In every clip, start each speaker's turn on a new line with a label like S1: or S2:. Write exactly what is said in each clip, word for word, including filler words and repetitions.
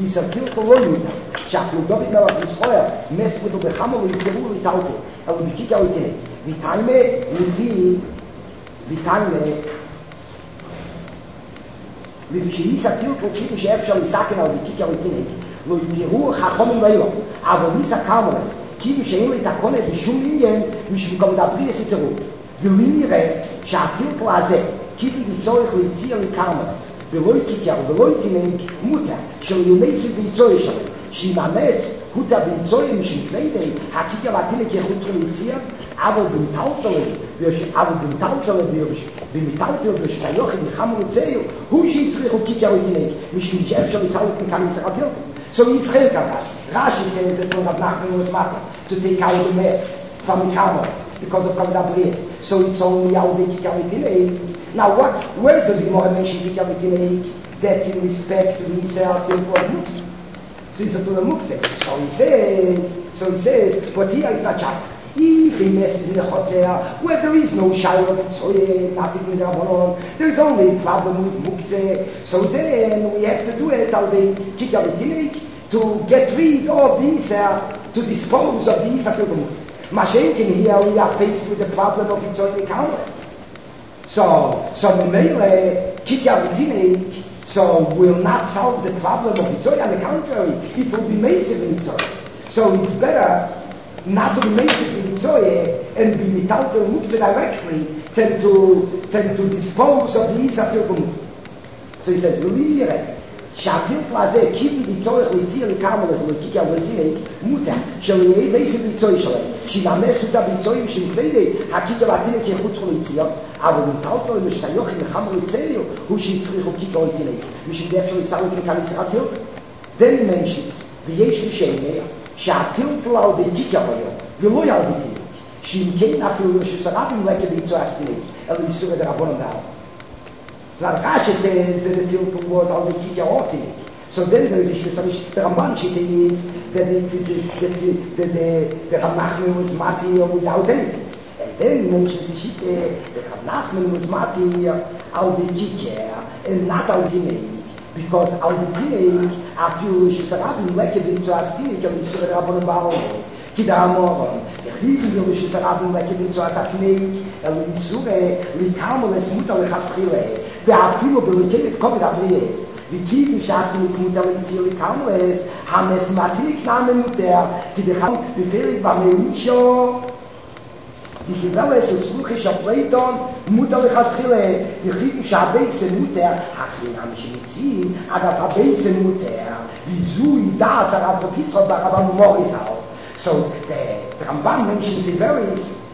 S1: יסתיר לא יהודה, שאפילו דוד מלך ישראל, מספדו בחמו ויתקרו ויתאלתו, אבל בקיקה ויתנה. ויתאימה לפי, ויתאימה, לפי שיסתיר כלכים שאפשר לסכן על בקיקה ויתנה, לא יתראו חכמים לילה, אבל ניסה קרמלס, כאילו שאין לו את הקונה בשום עניין, משום כמו דברי יסתרו. ולא נראה שהטילטל הזה, כאילו לצורך להציע לקרמלס, ולא יקיקר ולא יקינק מוטה של יונסי ויצוי שלו, שיממס הוטה ויצוי משפנידי, הקיקר והטינק יחוטו להציע, אבל במטלטל, אבל במטלטל במטלטל בשתיוכי וחמו לצייר, הוא שיצריך הוא קיקר ותינק, משום שאפשר לסלק מכאן יצריך הטילטל. So Yisrael Karash, Rashi says that when Nachman was matter to take out the mess from the camels because of Kavadabris. So it's only Al Vikikavitinei. Now what, where does Gemara mention Vikikavitinei? That's in respect to the Yisrael Temple of Muktzeh. So it's to the Muktzeh. So he says, so he says, but here is not child. If he messes in the Chotzeh, where there is no Shiloh, nothing with Rabbanon, there is only a problem with Muktzeh. So then we have to do it al the Kikavitinei to get rid of these, uh, to dispose of these Afil Muktzeh. Mashenkin here we are faced with the problem of Yitzhak Countless. So, so the Mele Kikavitinei so will not solve the problem of Yitzhak. On the contrary, it will be massive in Yitzhak. So it's better not to be massive in Yitzhak and be without the Muktzeh directly than to, than to dispose of these Afil Muktzeh. So he says, Lulire, שהטילטל הזה, כאילו לצורך להציע לקרמלס ולקיקה ולתינק, מוטה, של יהיה מייסד ליצוי שלהם, שיממס אותה ביצויים שמפני הקיקה והתינק יחוצו להציע, אבל מוטלתו למשתיוכי מחמר לצייר, הוא שיצריכו קיקה ולתינק, ושבדי אפשר לסלק מכאן יצר הטילטל. Then he mentions, ויש לי שאלה, שהטילטל על בקיקה היום, ולא על בתינק, שאם כן אפילו שסרבים לקה ביצוי הסתינק, אלא יסור את הרבון המדעו. So Rashi says that the tiltul was on the Kikya Ortinik. So then there is a Shlisamish, the Ramban Shita is that the, the, the, the, the, the Ramnachman was Mati without anything. And then he mentions the Shita, the Ramnachman was Mati al the Kikya and not al Dineik. Because al the Dineik, after Shlisarabim Lekevit to Astinik, and Yisrael Rabban Baron. Kidamoron, the Hidden Yishus Arabim like in to Asatine, and Yisure, Likamoles Mutalechafrile, the Afilo Billiket Covid Abries, the Kibi Shatinik Mutaliti Likamoles, Hames Martinik Namen Mutter, to the Ham, the Felix Bamelisho, the Hiveles with Sluchish of Platon, Mutalechafrile, the Hidden Shabes and Mutter, Hakinam Shimitzi, Agapabes and Mutter, Vizui Das Arabopitro Barabam Morisao. So the, the Ramban mentions a very,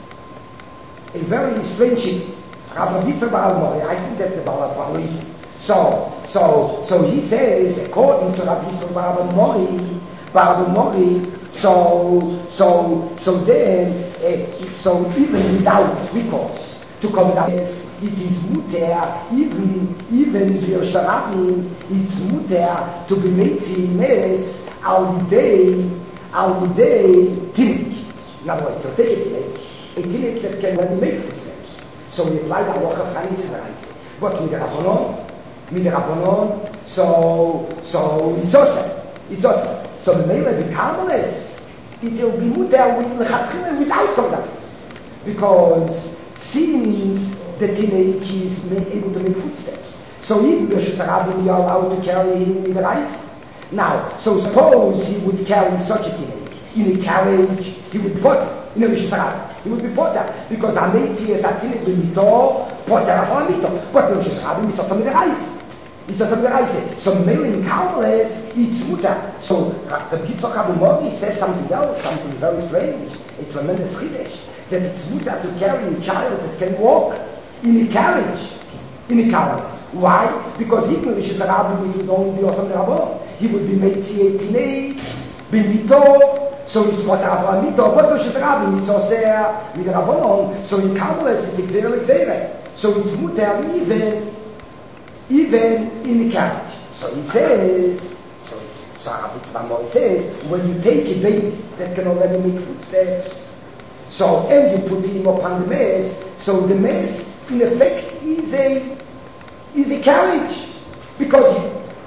S1: a very strange Rabbi Yitzhak Baal Mori. I think that's the Baal Mori. So, so, so he says, according to Rabbi Yitzhak Baal Mori, Baal Mori. So, so, so then, uh, so even without recourse to come down, it is muter, even even the Sharabim, it's muter to be made mes all day. Al day tinik. In other words, so take a tinik, a tinik that can only make footsteps. So we apply the halacha of Chanis and Reise. But with the Rabbanon, with the Rabbanon, so, so it's also, it's also. So the Mele B'Karmeles, it will be muter with Lechatchila without Kodakis. Because since the tinik is able to make footsteps, so even Rosh Hashanah we are allowed to carry him with the Reise. Now, so suppose he would carry such a thing in a carriage, he would put in a Rishtarab. He would be put there because Ameti is a thing with Mito, Potter of Mito. But the Rishtarab is some of the rice. It's some of the rice. So, mailing countless, it's mutter. So, the Yitzhak Abumori says something else, something very strange, a tremendous chiddush, that it's mutter to carry a child that can walk in a carriage. In the carriage. Why? Because even if he's a rabbi, he would only be awesome rabbi. He would be Meitzi Eitinei, be Mito, so he's what Avraham Mito, but he's a rabbi, it's also with the Rabbanon, so in Kabbalah it's Xer Xer. So it's mutter even, even in the carriage. So he says, so it's, so Rabbi Tzvamor says, when you take a baby that can already make footsteps, so, and you put him upon the mess, so the mess, in effect, is a is a carriage, because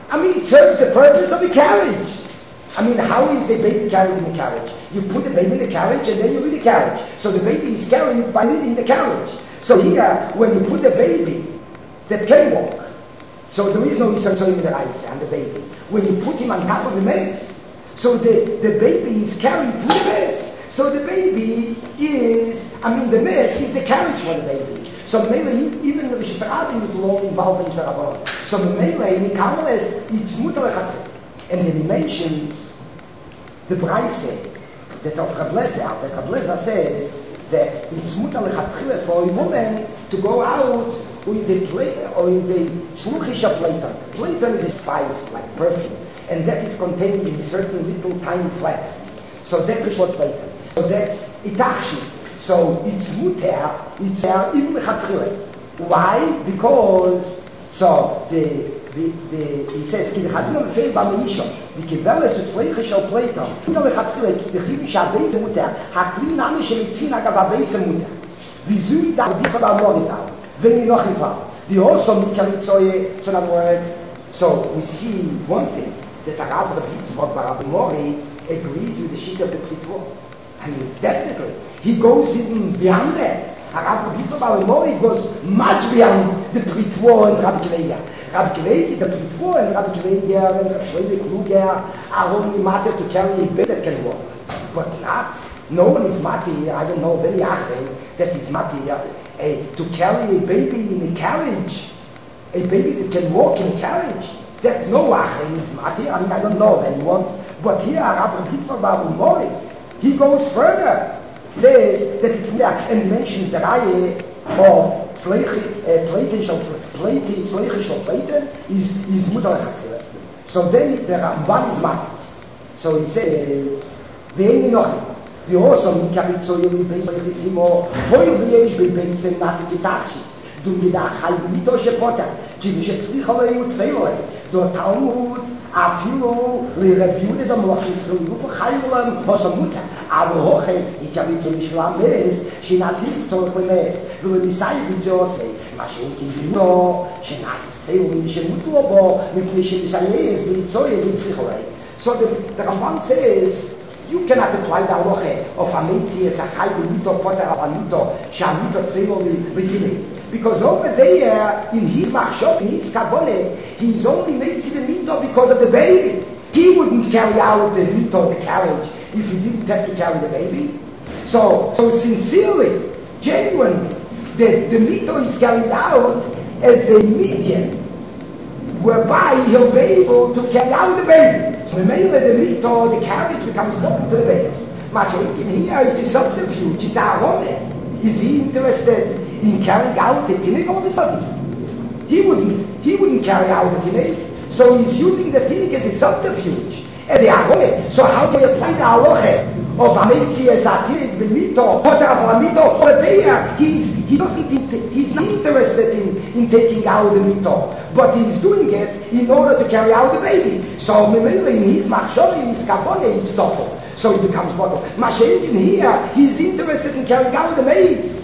S1: I mean, it serves the purpose of the carriage. I mean, how is a baby carried in the carriage? You put the baby in the carriage and then you leave the carriage. So the baby is carried by leaving the carriage. So here, when you put the baby that can walk, so there is no Yisrael in the ice and the baby. When you put him on top of the mess, so the, the baby is carried through the mess. So the baby is, I mean, the mess is the carriage for the baby. So maybe even the Shisharabi is long involved in Sarabon. So maybe in the Kameles, it's mutalachatri. And then he mentions the Braise that of Rablezer, that Rablezer says that it's mutalachatri for a woman to go out with the plate or with the shluchisha platan. Platan is a spice, like perfume, and that is contained in a certain little tiny flask. So that is what platan. So that's itachshi. So it's muter, it's there in lechatchila. Why? Because so the the the he says ki chazon fei ba meisho the kiveles utzleiche shel platan. Unter lechatchila the chimish abeis muter hakli name shel tzina gababeis muter. Vizui da di ba morizal. Wenn noch nicht war. Die also mit Kalitzoye, so in other words, so we see one thing that the Rabbi Yitzchak Bar Mori agrees with the sheet of the Pritvo. I mean, definitely. He goes even beyond that. Rabbi Yitzchak Bar Mori goes much beyond the Pritvo and Rabbi Kiveya. Rabbi Kiveya, the Pritvo and Rabbi Kiveya and Rabbi Shlomo Kluger are only matter to carry a bed that can walk. But not. No one is mati, I don't know, very achre, that is mati, uh, to carry a baby in a carriage, a baby that can walk in a carriage. That no achre is mati, I mean, I don't know anyone. But here, Rabbi Yitzchak Bar Mori, he goes further. Says that it's there, and mentions the Reihe of Pleiten shel Pleiten, Sleiche shel Pleiten, is, is Mutalachatchila. So then the Ramban is massive. So he says, Ve'eni nochim. Die also mit Kapitol in Beisimo, wohl wie ich bei Beisen nasse Gitachi. Du mir da hai mitosche Potter, die mich jetzt nicht alle und fehle. Dort Talmud, Afilo, le review de Mochit zu Lupo Khailam, was am Mutter. Aber hoche, ich habe jetzt nicht lames, shinati to khomes. Du mir sai wie so sei, machin ki no, shinas steu in shmutubo, mit mich sai es mit so in sich holen. So the the Ramban says you cannot apply the halacha of Ametzi as a chayv mito poter avanito shamito trevoli beginning, because over there in his machshov, in his kabbalah, he is only made the mito because of the baby. He wouldn't carry out the mito, the carriage, if he didn't have to carry the baby. So, so sincerely, genuinely, the the mito is carried out as a medium whereby he'll be able to carry out the baby. So the male, the mito, the carriage becomes open to the baby. Mashiach here, it's a subterfuge, it's a woman. Is he interested in carrying out the teenage all of a sudden? He wouldn't, he wouldn't carry out the teenage. So he's using the teenage as a subterfuge, as a agone. So how do you apply the halacha of Ametzi as a teenage b'mito, poter avlamito? Over there, he's, he doesn't, he's not interested in, in taking out the mito, but he's doing it in order to carry out the baby. So Memele in his machshov, in his kabbalah, it's double. So it becomes bottle. Mashiach in here, he's interested in carrying out the maze.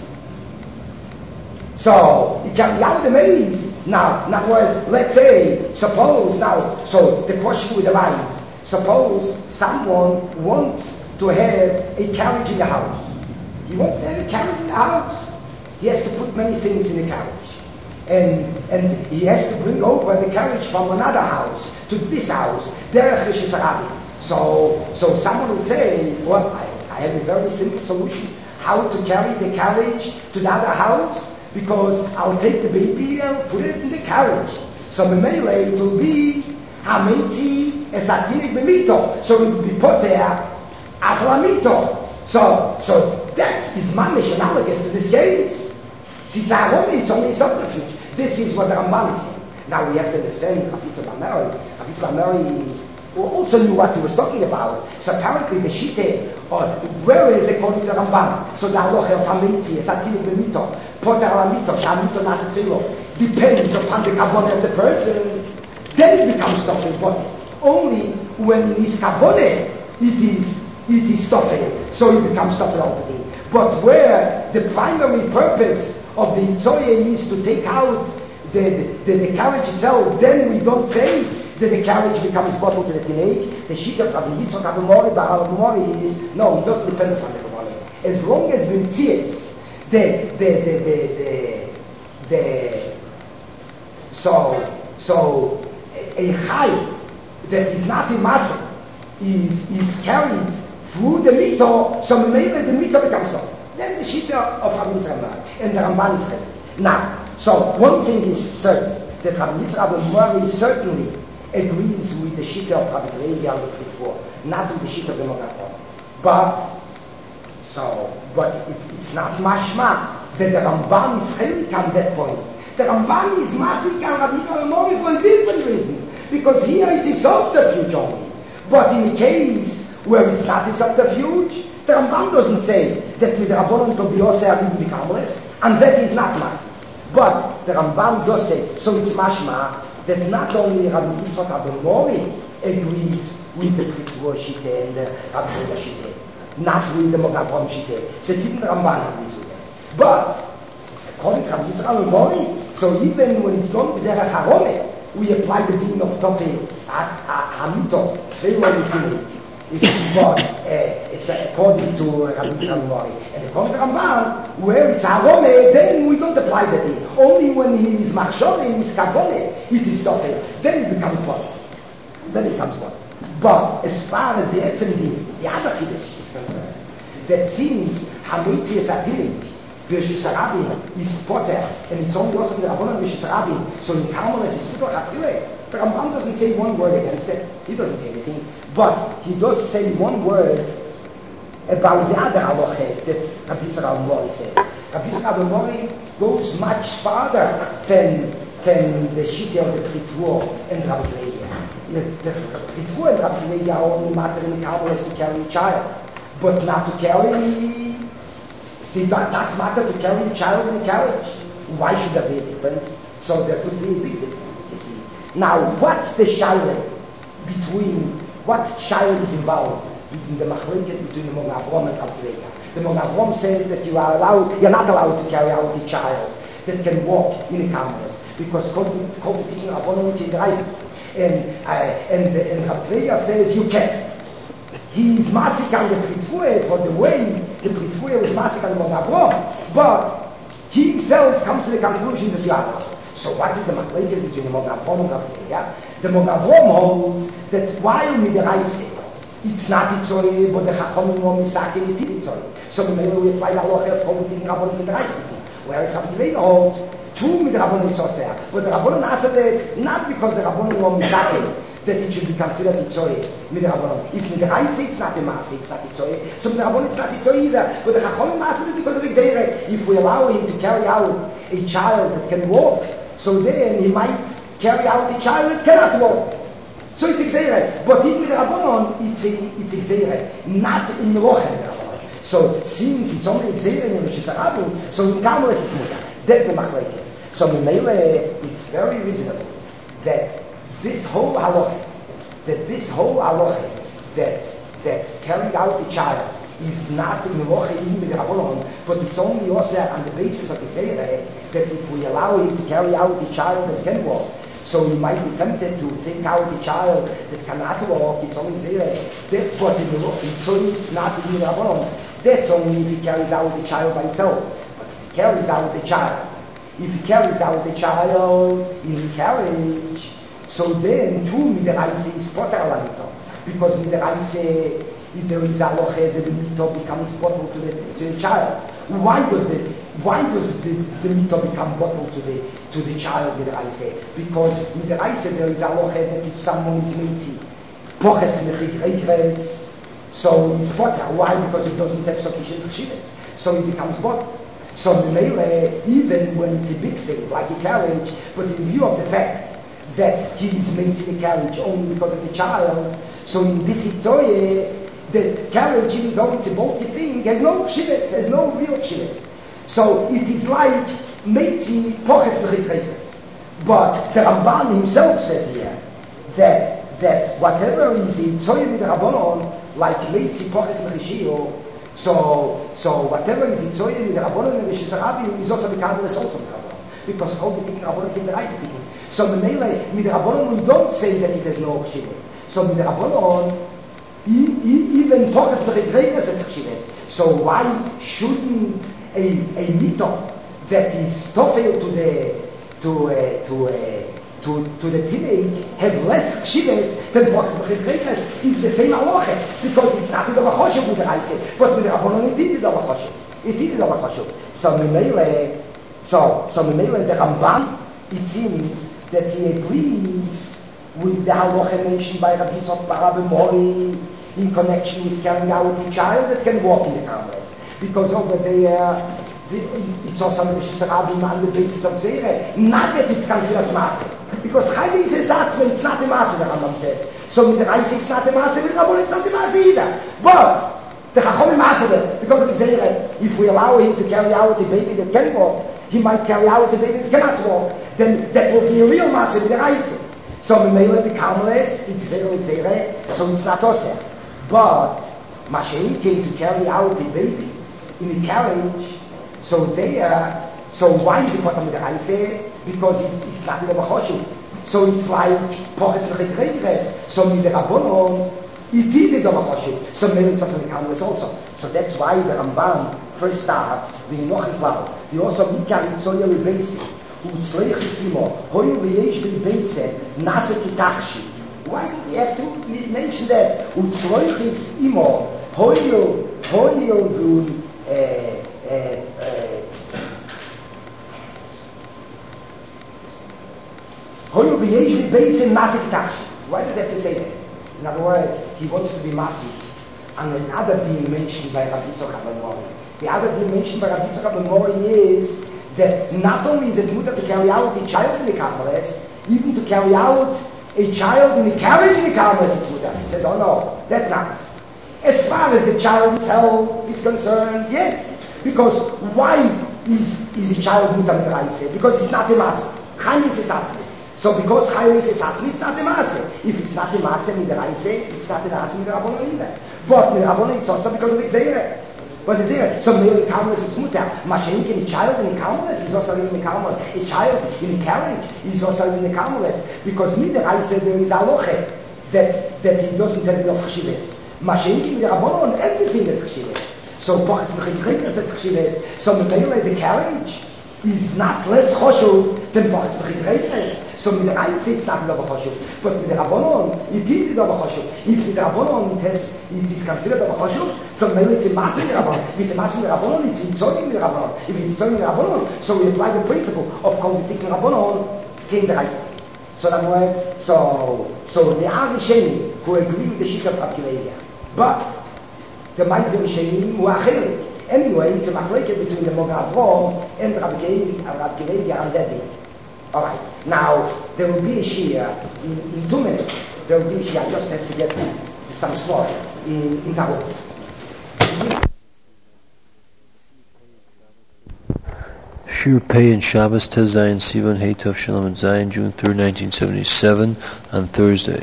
S1: So he carry out the maze. Now, now was, let's say, suppose now, so the question would arise, suppose someone wants to have a carriage in the house. He wants to have a carriage in the house. He has to put many things in the carriage. And and he has to bring over the carriage from another house to this house. Derech Shisarabi. So so someone will say, well, I, I have a very simple solution. How to carry the carriage to the other house? Because I'll take the baby and put it in the carriage. So the melee will be Hametzi Esatinik Bemito. So it will be put there Aflamito. So so that is mamish analogous to this case. It's only a subterfuge. This is what the Ramban is saying. Now we have to understand Hafiz Bameri. Hafiz Bameri also knew what he was talking about. So apparently the Shite, or where is it according to the Ramban? So the halacha of Hametzi, Esatinik Bemito, Poter Alamito, Shamito Nasatilo, depends upon the kabbalah of the person. Then it becomes something. But only when in his kabbalah it is it is stopping, so it becomes stopping already. But where the primary purpose of the Itzoye is to take out the, the, the carriage itself, then we don't say that the carriage becomes bottled to the Tineg. The sheet of Rabbi Yitzchak Abimori, but Abimori is, no, it doesn't depend on the Rabbi. As long as we see it, the, the, the, the, the, the, so, so, a chai that is not in muscle is, is carried through the mito, so maybe the mito becomes so. Then the sheet of Rabbi Yitzchak and the Ramban is ready. Now, so one thing is certain, that Rabbi Yitzchak Abimori certainly agrees with the sheet of Rabbi Levi on the before, not with the sheet of the Mogav. But, so, but it, it's not mashma that the Ramban is chelik on that point. The Ramban is masik on Rabbi Yitzchak Abimori for a different reason, because here it's a subterfuge only. But in the case where it's not a subterfuge, the Ramban doesn't say that with the Rabbanon to be also will be harmless, and that is not masik. But the Rambam does say, so it's mashma that not only Rabbi Yitzchak Abimori agrees with the Pritzvur Shiteh and the Rabbi Yehuda Shiteh, not with the Mogav Ram Shiteh. The Tikkun Ramban agrees with them. But according to Rabbi Yitzchak Abimori, so even when it's done with the Harome, we apply the din of Topi Hamito, Tvei It's but uh, it's according to Rabbi Yitzchak Abimori. And according to Ramban, where it's Harome, then we don't apply the din. Only when he is Machshavim, is Kavone, it is Topi. Then it becomes one. Then it becomes one. But as far as the Etzem din, the other Chiddush is concerned, that since Hamitzi is Atilim, Rishus Harabim is Potter, and it's only also in the Rabbanon Rishus Harabim, so in Karmelis is Putoch Atrile. The Rambam doesn't say one word against it. He doesn't say anything. But he does say one word about the other halacha that Rabbi Yitzchak Abimori says. Rabbi Yitzchak Abimori goes much farther than, than the Shiteh of the Pritzvur and Rabbi Levi. The Pritzvur and Rabbi Levi are only matter in the Karmelis to carry a child, but not to carry... It does not matter to carry a child in a carriage. Why should there be a difference? So there could be a big difference, you see. Now, what's the shayla between, what shayla is involved between the machleket between the Mogav Ram and Rabbi Levi? The Mogav Ram says that you are allowed, you're not allowed to carry out a child that can walk in a cameras, because Kovitin Rabbanon is right. And, uh, and, and Rabbi Levi says you can. He is masik on the Pritzvur for the way the Pritzvur was masik on the Mogav Ram, but he himself comes to the conclusion that you are allowed. So what is the machleket between the Mogav Ram and Rabbi Levi? The Mogav Ram holds that while midiraisa it's not Itzoy, but the Chachamim were misakin it is Itzoy. So maybe we apply the halacha of Kovitin Rabbanon midiraisa. Whereas Rabbi Levi holds true midrabanon Itzoy, but the Rabbanon answered not because the Rabbanon were misakin that it should be considered Itzoy midrabanon. If midiraisa it's not a mas, it's not Itzoy. So midrabanon it's not Itzoy either. But the Chachamim answered it because of the Gzeirah. If we allow him to carry out a child that can walk, so then he might carry out a child that cannot walk. So it's Gzeirah. But in Rabbanon, it's a, it's Gzeirah, not in Rochen. So since it's only Gzeirah in Rishus Harabim, so in Karmelis it's Mutar. That's the machlekes. So in Meile, it's very reasonable that this whole halacha, that this whole halacha, that, that carrying out a child is not in the Roche in the Rabbanon, but it's only also on the basis of the Gzeirah that if we allow him to carry out a child that can walk, so he might be tempted to take out a child that cannot walk, it's only Gzeirah. That's what in the Roche, so it's not in the Rabbanon. That's only if he carries out the child by itself. But if he carries out the child, if he carries out the child in the carriage, so then too midiraisa is potter alamito, because midiraisa, if there is a halacha that the mito becomes bottled to the, to the child. Why does the why does the, the mito become bottled to the to the child midiraisa? Because midiraisa there is a halacha that if someone is meiti, poches mechigreigres, so it's potter. Why? Because it doesn't have sufficient chivas, so it becomes bottled. So the melee, even when it's a big thing like a carriage, but in view of the fact that he is made to the carriage only because of the child, so in this Itzoye, the carriage, even though it's a bulky thing, has no chivas, has no real chivas. So it is like Meitzi Poches Mechitreifes. But the Ramban himself says here that that whatever is Itzoye with the Rabbanon, like Meitzi Poches Mechishio, so so whatever is Itzoye with the Rabbanon and the Rishus Harabim is also the Karmelis also the Rabbanon. because all the people Rabbanon can rise to him. So Menele, with the Rabbanon we don't say that it has no chshivas. So with the Rabbanon, even Tokas Bechitreikas has chshivas. So why shouldn't a a mito that is tofel to the to uh, to uh, to to the teenage have less chshivas than Tokas Bechitreikas is the same halacha because it's not the Choshev with the Reise, but with the Rabbanon it is the Choshev. It is the Choshev. So Menele, so so Menele the Ramban, it seems that he agrees with the halacha mentioned by Rabbi Yitzchak bar Rabbi Mori in connection with carrying out a child that can walk in the cameras. Because over there, the, it's also a Rabbi on the basis of Zere, not that it's considered Maaseh. Because Chayli is a Zatzme, it's not a Maaseh, the Rambam says. So with the Reise, it's not a Maaseh, with Rabbon, it's not a Maaseh either. But the Chachom Maaseh, because of Zere, if we allow him to carry out a baby that can walk, he might carry out a baby that cannot walk, then that will be a real Maaseh with the Reise. So we may let the Karmeles, it's Zere, it's Zere, so it's not Oseh. But Mashiach came to carry out the baby in the carriage, so there, so why is it what I'm going to say? Because it, it's not in the Machoshu. So it's like Poches V'Chitreikas, so in the Rabbonon, it is in the Machoshu. So maybe it's also in the Karmeles also. So that's why the Ramban first starts with Nochiklau. He also Mikar Yitzoya Lebeisi, Utzleich Simo, Hoyu V'yesh V'Beise, Nase Kitachshi. Why did he have to mention that? Utzloichis imo, hoyo, hoyo dun, hoyo b'yesh b'beis in masik tash. Why does he have to say that? In other words, he wants to be masik. And another being mentioned by Rabbi Yitzchak ben Mori. The other being mentioned by Rabbi Yitzchak ben Mori is that not only is it mutter to carry out a child in the Kabbalahs, even to carry out a child in the carriage in the Karmeles, it's with us. He says, oh no, that's not. As far as the child itself is concerned, yes. Because why is, is a child with a Reise? Because it's not a Maaseh. Chaim is a Satzmi. So because Chaim is a Satzmi, it's not a Maaseh. If it's not a Maaseh with the Reise, it's not a Maaseh with the Rabbonon either. But with the Rabbonon, it's also because of the Zere. What's the Zere? So maybe the Karmeles is mutter. Mashenk in a child in the Karmeles is also in the Karmeles. A child in the carriage is also in the Karmeles. Because with the Reise, there is a loche that, that he doesn't have enough chshivas. Mashenk in the Rabbonon, everything is chshivas. So Poches V'Chitreikas is chshivas. So maybe the carriage is not less choshev than Poches V'Chitreikas. So with the Reise, it's not Lova Choshev. But with the Rabbonon, it is Lova Choshev. If with the Rabbonon, it, has, it is considered Lova Choshev, so maybe it's a Maaseh in the Rabbonon. If it's a Maaseh in the Rabbonon, it's Yitzhoyim in the Rabbonon. If it's Yitzhoyim in the Rabbonon, so we apply the principle of Konvitik in the Rabbonon, came the Reise. So that words, so, so the Arishenim who agree with the Shita of Rabkileia. But, the Maid Rishenim who are Chelik. Anyway, it's a machleket between the Moga Avrom and Rabkileia and that day. Alright, now there will be a Shia in, in two minutes. There will be a Shia, I just have to get some slot in, in Taurus.
S2: Shir Pei and Shabbos Tez Zayin Sivan Hey Tov Shalom and Zayin, June third, nineteen seventy-seven, on Thursday.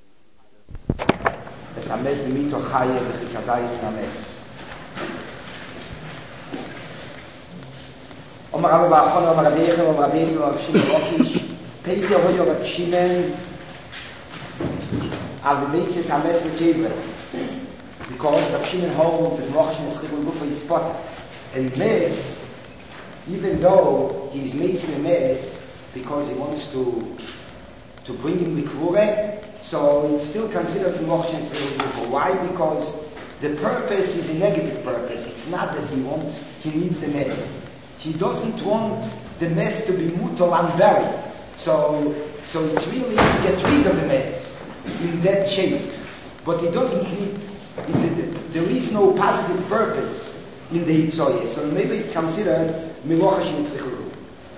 S1: Omar Rabbi Bachon, Omar Rabbi Yechim, Omar Rabbi Yisrael, Omar Rabbi Shimon Rokish, Peter Hoyo Rabbi Shimon, Rabbi Meitzes Hames V'Kever, because Rabbi Shimon holds that Mochshin is Chibul Gufa Yispota, and Mes, even though he's Meitzin a Mes, because he wants to to bring him the Kvure, so it's still considered Mochshin Chibul Gufa. Why? Because the purpose is a negative purpose. It's not that he wants, he needs the Mes. He doesn't want the mess to be mutal unburied. So, so it's really to get rid of the mess in that shape. But he doesn't need, the, the, there is no positive purpose in the Hitzoye. So maybe it's considered Melocha Shenitzrichuru.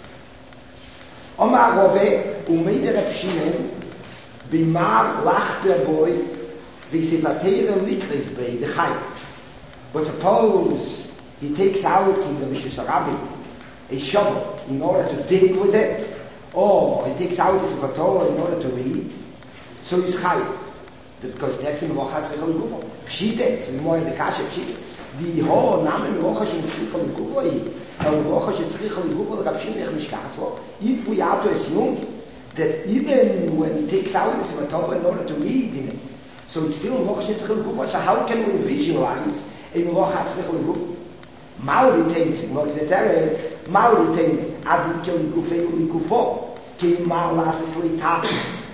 S1: Omar Rove, Umeide Reb Shimon, Bimar Lachter Boy, Visivatere Likris Bey, the Chai. But suppose he takes out in the Rishus Harabim a shovel in order to dig with it, or he takes out his Torah in order to read, so he's chayiv. because that's in Melocha Tzricha L'Gufo. Pshite, so more is the Kasha Pshite. The whole name Melocha Tzricha L'Gufo, and Melocha Tzricha L'Gufo, the Rav Shimon Mishkaso, if we are to assume that even when he takes out the Sefer Torah in order to read in it, so it's still Melocha Tzricha L'Gufo, so how can we visualize a Melocha Tzricha L'Gufo? Mauri Teimt, Mauri Teimt, Mauri Teimt, Adi Kyo L'Gufo L'Gufo, Ki Mar Lasis L'Itach,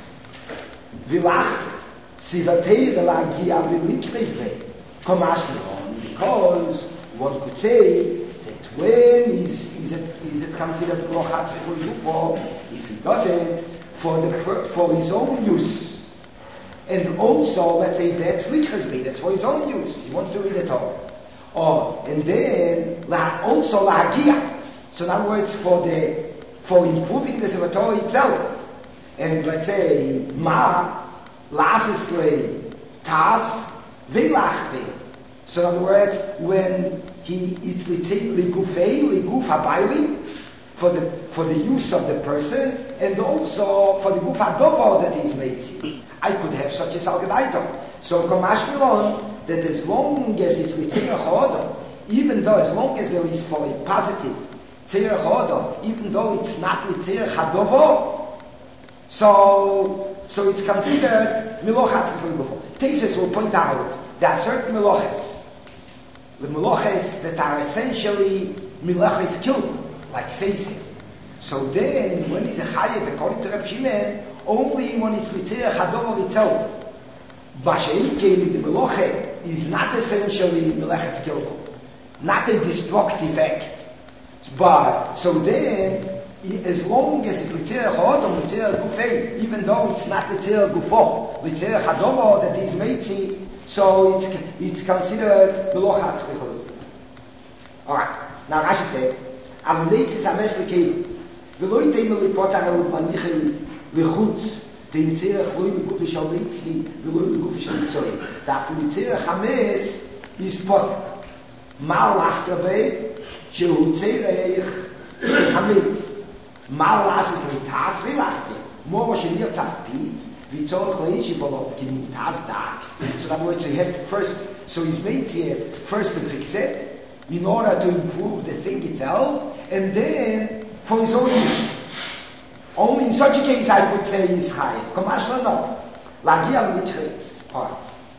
S1: Vilach, Sivatei the Lagia Vilikrizle, Komashmon, because one could say that when is is it is it considered Melocha Tzricha L'Gufo if he does it for the for his own use, and also let's say that's Lichrizle, that's for his own use. He wants to read the Torah, or and then also Lagia. So in other words, for the for improving the Sefer Torah itself, and let's say Ma. Lasisle, Tas, Velachte. So in other words, when he it ligufei, liguf habayli, for the for the use of the person, and also for the guf hadovo that he's made. I could have such a salgadaito. So Komashmiron that as long as it's litzirach hodom, even though as long as there is for a positive tzirach hodom, even though it's not litzirach hadovo, so So it's considered Melocha Tzricha L'Gufo. Tesis will point out there are certain Meloches, the Meloches that are essentially Meloches Kilma, like Seisei. So then, when it's a Chayev, according to Reb Shimon, only when it's Litzirach Hadover itself. B'Sheikei, the Meloche is not essentially Meloches Kilma, not a destructive act. But, so then, as long as it's Litzirach Hodom, Litzirach Gufei, even though it's not Litzirach Gufo, Litzirach Hadomo that is Meitzi, so it's it's considered Melocha Tzricha L'Gufo. Alright, now Rashi says, Am Leitzis Ames L'Keiv, V'lo Yitei Melipot Arel Manichel L'Chutz, Den Tzirach Loi L'Guf Yishal Meitzi, V'lo L'Guf Yishal Mitzorei. Daf Litzirach Ames is Pot, Mal Achtabei, Shehu Tzirach Hametz. Mal lasses me tas velachte. More she near tapi. We told Chleishi Bolov give me tas dark. So that words so he has to first. So he's made here first to fix it in order to improve the thing itself, and then for his own use. Only in such a case I could say is high. Commercial no. Lagia mitres. Alright.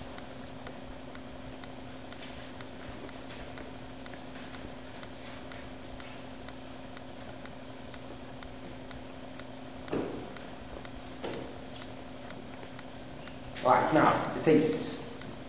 S1: Right, now, the thesis.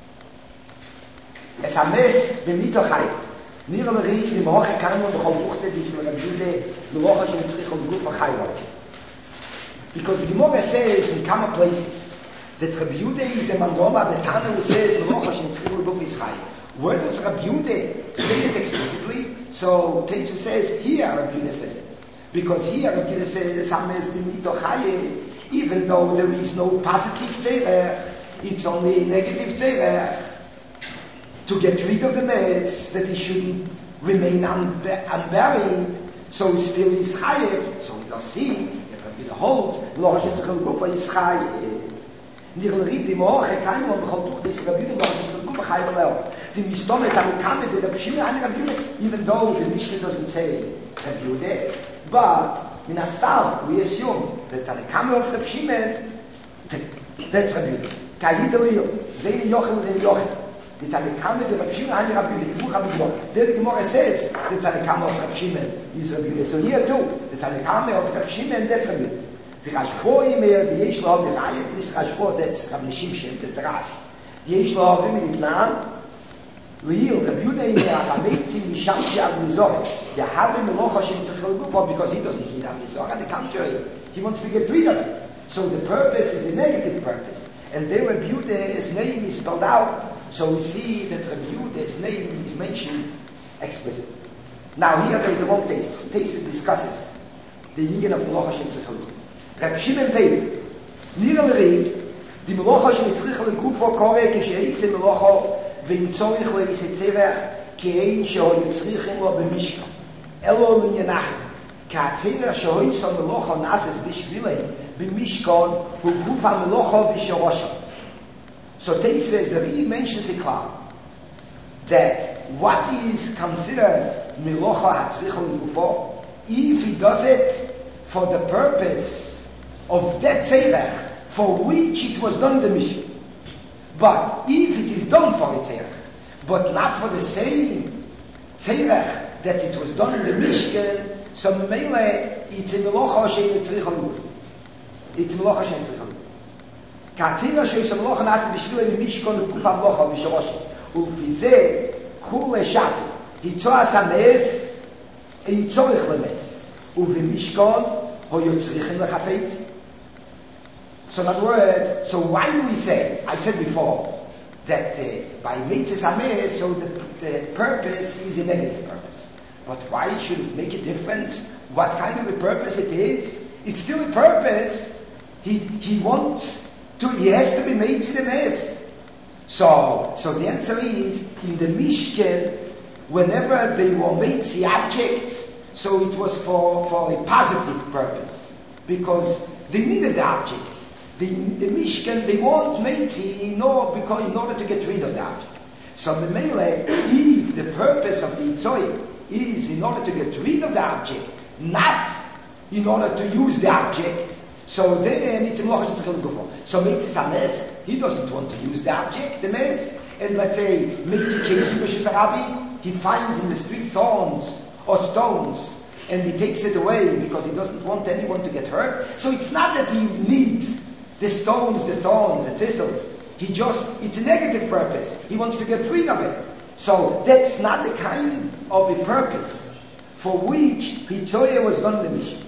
S1: Es ames b'mitochayt. Nir l'ri, di moche kaimo b'chol buchte, di shlo rabjude, l'rocha shlo tzricha l'guf b'chayvot. Because the Gemara says in common places that Rabbi Yehuda is the mandoma, the Tana who says l'rocha shlo tzricha l'guf b'chayvot. Where does Rabbi Yehuda say it explicitly? So Teisha says, here Rabbi Yehuda says it. Because here Rabbi Yehuda says, es ames b'mitochayt, even though there is no positive tzerech, it's only negative tzerech, to get rid of the mess, that he shouldn't remain un- unburied, so he still is chayev. So we don't see that Rabbi Yehuda holds, Melocha Tzricha L'Gufo is chayev. Nir l'ri, di moche kaimo b'chol tuch, des Rabbi Yehuda Melocha Tzricha L'Gufo chayev leo. Di mistomet amukame, the Rabbi Shimon and Rabbi Yehuda, even though the Mishnah doesn't say Rabbi Yehuda, but in Asam, we assume that the Kameh of Reb Shimon, that's Rabbi Yehuda. Kayid Eliyah, Zeini Yochel, Zeini Yochel. The Tanekame of Reb Shimon and Rabbi Yehuda, the Buch HaMidbar. There the Gemara says the Tanekame of Reb Shimon is Rabbi Yehuda. So here too, the Tanekame of Reb Shimon, that's Rabbi Yehuda. The Rashbo Imer, the Yesh Lo Hav, this Rashbo, that's Rabbi Shimshon, that's the Rash. The Yesh Lo Hav, in Itnan, Real, Rabbi Yehuda Imer, Hameitzi, Misham, Shi'ad, Mizorah. The Havim Melocha Shem Tzricha L'Gufo, because he doesn't need Mizorah, on the contrary, he wants to get rid of it. So the purpose is a negative purpose. And there Rabbi Yehuda's name is spelled out, so we see that Rabbi Yehuda's name is mentioned explicitly. Now here there is a long thesis. Thesis discusses the Yinyan of Melocha Shem Tzricha L'Gufo. Rabbi Shimon Peir, Nir l'ri, the Melocha Shem Tzricha L'Gufo kore kisheitze Melocha ve'im tzorich le'isei tzevach ke'ein sheho yitzrichim lo b'mishka. Elo l'yanachim. Ka'atzerach sheho yisod Melocha nases b'shvilei b'mishkon hu guf ha'melocha v'shorosha. So Teisves, the Rebbe mentions the cloud that what is considered milocha hatzricha l'gufo, if he does it for the purpose of that tzerech for which it was done in the Mishkan. But if it is done for a tzerech, but not for the same tzerech that it was done in the Mishkan, so mele it's a milocha shein tzricha l'gufo. It's a milocha shein tzricha l'gufo. Katzira sheis a milocha nasa b'shvile mishkan l'kufa milocha v'shorosh. ולפיזה כול שבת יצועס המס אין צורך למס ובמשכון היו צריכים לחפץ. So in other words, so why do we say, I said before that uh, by mitzvahs hames, so the, the purpose is a negative purpose, but why should it make a difference what kind of a purpose it is? It's still a purpose. He he wants to, he has to be made to the mess. So, so the answer is, in the Mishkan, whenever they were made the objects, so it was for, for a positive purpose, because they needed the object. The, the Mishkan, they weren't made in order, because, in order to get rid of the object. So the Mele, if the purpose of the Itzoy is in order to get rid of the object, not in order to use the object, so then it's a Mlocha Shetzricha L'gufo. So Mitzvahs Hames, he doesn't want to use the object, the mess. And let's say, Mitzvah Kezi B'Shis Arabi, he finds in the street thorns or stones, and he takes it away because he doesn't want anyone to get hurt. So it's not that he needs the stones, the thorns, the thistles. He just, it's a negative purpose. He wants to get rid of it. So that's not the kind of a purpose for which Hitzoya was done in the mission.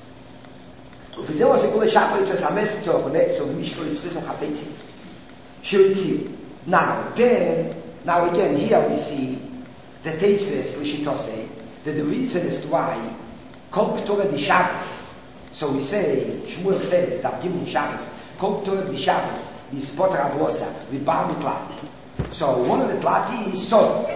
S1: וזהו שכל השחר יצא סמס לצורך באמת, so משקול יצריך לחפצים שיוצאים. Now, then, now again, here we see the Teisves, Lishitose, that the reason is why Kol K'torah di Shabbos, so we say, Shmuel says, that given Shabbos, Kol K'torah di Shabbos, is Potter Abosa, with Bar Mitlati. So one of the Tlati is Sod.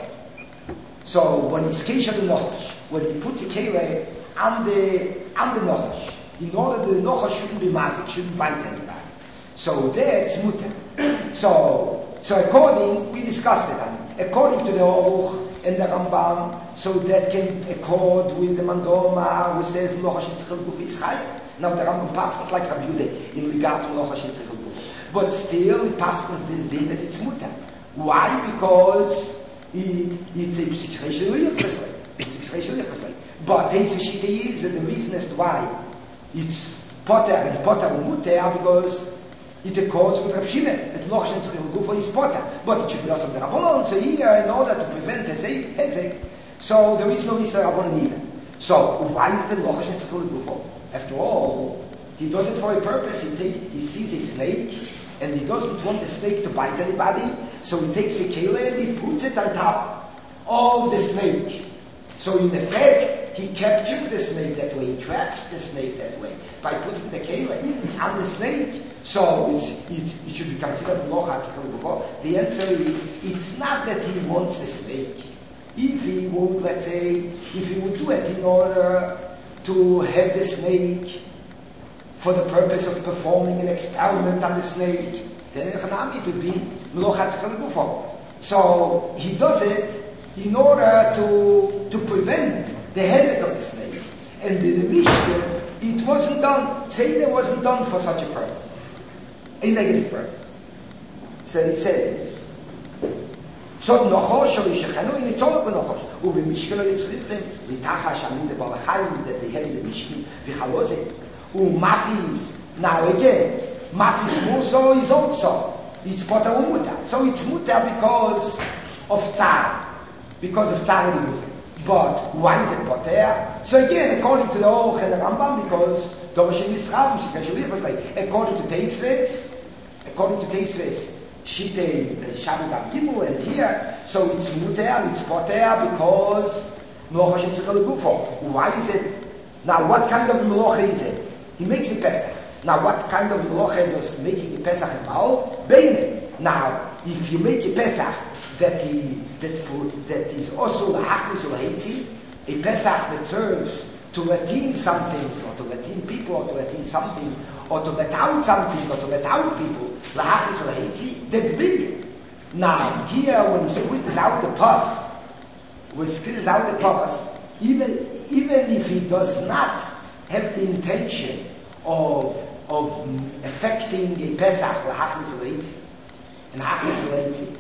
S1: So when he's Kesha the Nochosh, when he puts a Kele on the, on the Nochosh, in order the Nochosh shouldn't be mazik, shouldn't bite anybody. So that's mutter. So, so according, we discussed it, according to the Aruch and the Rambam, so that can accord with the Mandoma who says Nochosh Shetzricha L'gufo is Chai. Now the Rambam passes like Rabbi Yehuda in regard to Nochosh Shetzricha L'gufo. But still it passes this day that it's mutter. Why? Because it, it's a psychiatric slave. It's a psychiatric slave. But Teisv Shita is that the reason as to why it's Potter and Potter and Mutter because it accords with Reb Shimon that Nochosh Shetzricha L'gufo is Potter, but it should be also the Rabbanon. So here, in order to prevent Hezek, so there is no Mr. Rabbanon either. So why is the Nochosh Shetzricha L'gufo? After all, he does it for a purpose. He take, he sees a snake, and he doesn't want the snake to bite anybody, so he takes a kele and he puts it on top of the snake. So in effect, he captures the snake that way, he traps the snake that way, by putting the kele on the snake. So it's, it, it should be considered Mlocha Shetzricha L'gufo. The answer is, it's not that he wants the snake. If he would, let's say, if he would do it in order to have the snake for the purpose of performing an experiment on the snake, then it would be Mlocha Shetzricha L'gufo. So he does it in order to to prevent the hezek of the snake. And in the Mishnah, it wasn't done, Seder wasn't done for such a purpose, a negative purpose. So it says, so Nochosh or Yishachanu in its own Nochosh, Ubi Mishkan or Yitzrichim, Vitachash Amin the Balachayim that they had in the Mishkan, Vichalozeh, Umafis. Now again, Mafis Muso is also, it's Potter Umuta. So it's Muta because of Tzar, because of Tzar and Muta. But why is it Potter? So again, according to the Aruch and the Rambam, because Domashim Yisrael, was like, according to Teisves, according to Teisves, Shite, Shabbos Abgimu, and here, so it's Muta, it's Potter because Mlocha Shetzricha L'gufo. Why is it? Now, what kind of Mlocha is it? He makes a Pesach. Now, what kind of Mlocha does making a Pesach involve? Beine. Now, if you make a Pesach that he, that, that is also L'hachnis or L'heitzi, a Pesach that serves to let in something, or to let in people, or to let in something, or to let out something, or to let out people, lahachis lahitzi, that's big. Now, here, when he squeezes out the pus, when he squeezes out the pus, even, even if he does not have the intention of, of affecting a Pesach, lahachis lahitzi, and lahachis lahitzi,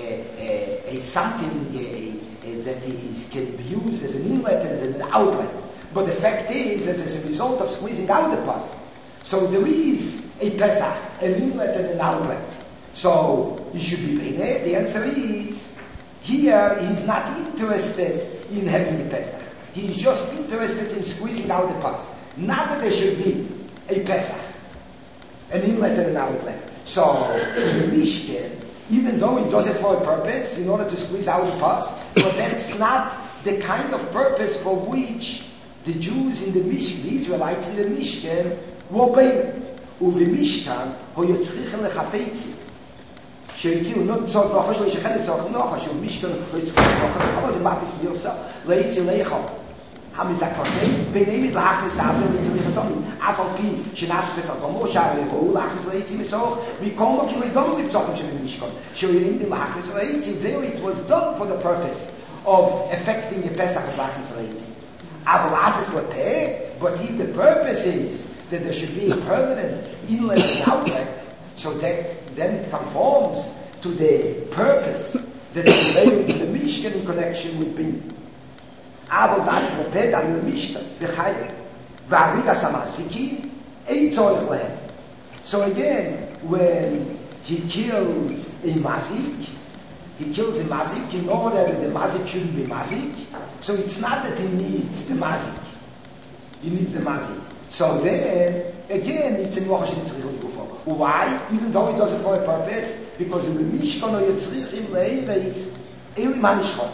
S1: is something uh, uh, that is, can be used as an inlet and as an outlet. But the fact is that as a result of squeezing out the pus, so there is a Pesach, an inlet and an outlet. So he should be Beineh. The answer is, here he's not interested in having a Pesach. He's just interested in squeezing out the pus. Not that there should be a Pesach, an inlet and an outlet. So in the Mishkan, even though he does it for a purpose, in order to squeeze out the pus, but that's not the kind of purpose for which the Jews in the Mishkan, the Israelites in the Mishkan, were paying. Uvi Mishkan, ho yotzrichen lechafetzi. Sheitziu not tzog nocha, shlo yishachet tzog nocha, shu Mishkan ho yotzrichen nocha, v'chama ze mapis b'yosa, leitzi leicha. המזכרתי, ביניהם להכניס עברו וצריך אותם, אף על פי שנאספס על כמו שער לבואו להכניס לעצים מצורך, מכל מקים לדום לפצוחם של המשכון, שירים די להכניס לעצים, there it was done for the purpose of affecting the Pesach of להכניס לעצים. אבל אז לפה, but if the purpose is that there should be a permanent inlet and outlet, so that then it conforms to the purpose that is related to the Mishkan in connection with being. אבל das מופד על המשכן בחיים והריגס המעסיקים אין צורך להם. So again, when he kills a mazik, he kills a mazik in order that the mazik shouldn't be mazik, so it's not that he needs the mazik, he needs the mazik. So then, again, it's a mocha she'nitzrich l'gufo. Why? Even though he does it for a purpose, because in the mishkan o yitzrichim le'eveis eli manishchot.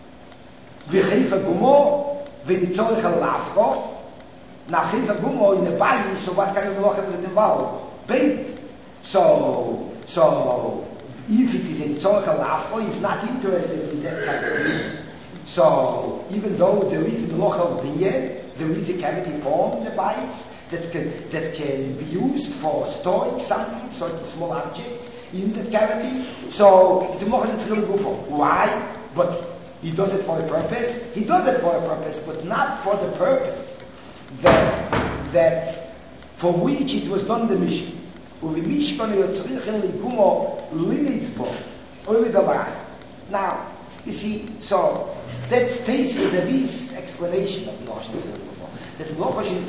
S1: וחיפה גומו וניצורך על להפכו now חיפה גומו in the body, so what kind of melacha does it involve? Bathing. So, so if it is a nitzorech al la'afko, he's not interested in that kind of thing. So even though there is melacha of binyan, there is a cavity formed in the bites that can, that can be used for storing something, certain small objects in that cavity, so it's a melacha nitzrich l'gufo. Why? But he does it for a purpose. He does it for a purpose, but not for the purpose that that for which it was done the mission. Now, you see, so that stays with the least explanation of Lochashin Tzrich that Lochashin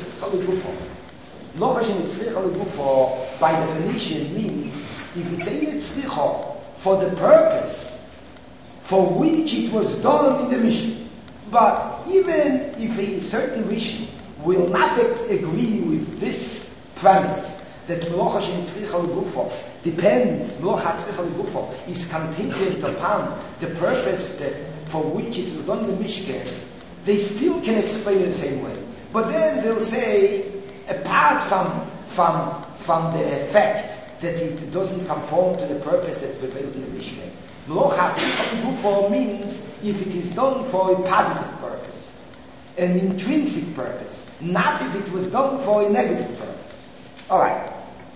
S1: Tzrich by definition means if it's a Tzrich for the purpose for which it was done in the mission. But even if a certain mission will not agree with this premise that Melacha she'nitzrich al gufo depends, Melacha tzrich al gufo is contingent upon the purpose that for which it was done in the Mishkan, they still can explain it the same way. But then they'll say, apart from from from the effect that it doesn't conform to the purpose that prevailed in the Mishkan, Melacha tzrich al gufo means if it is done for a positive purpose, an intrinsic purpose, not if it was done for a negative purpose. Alright.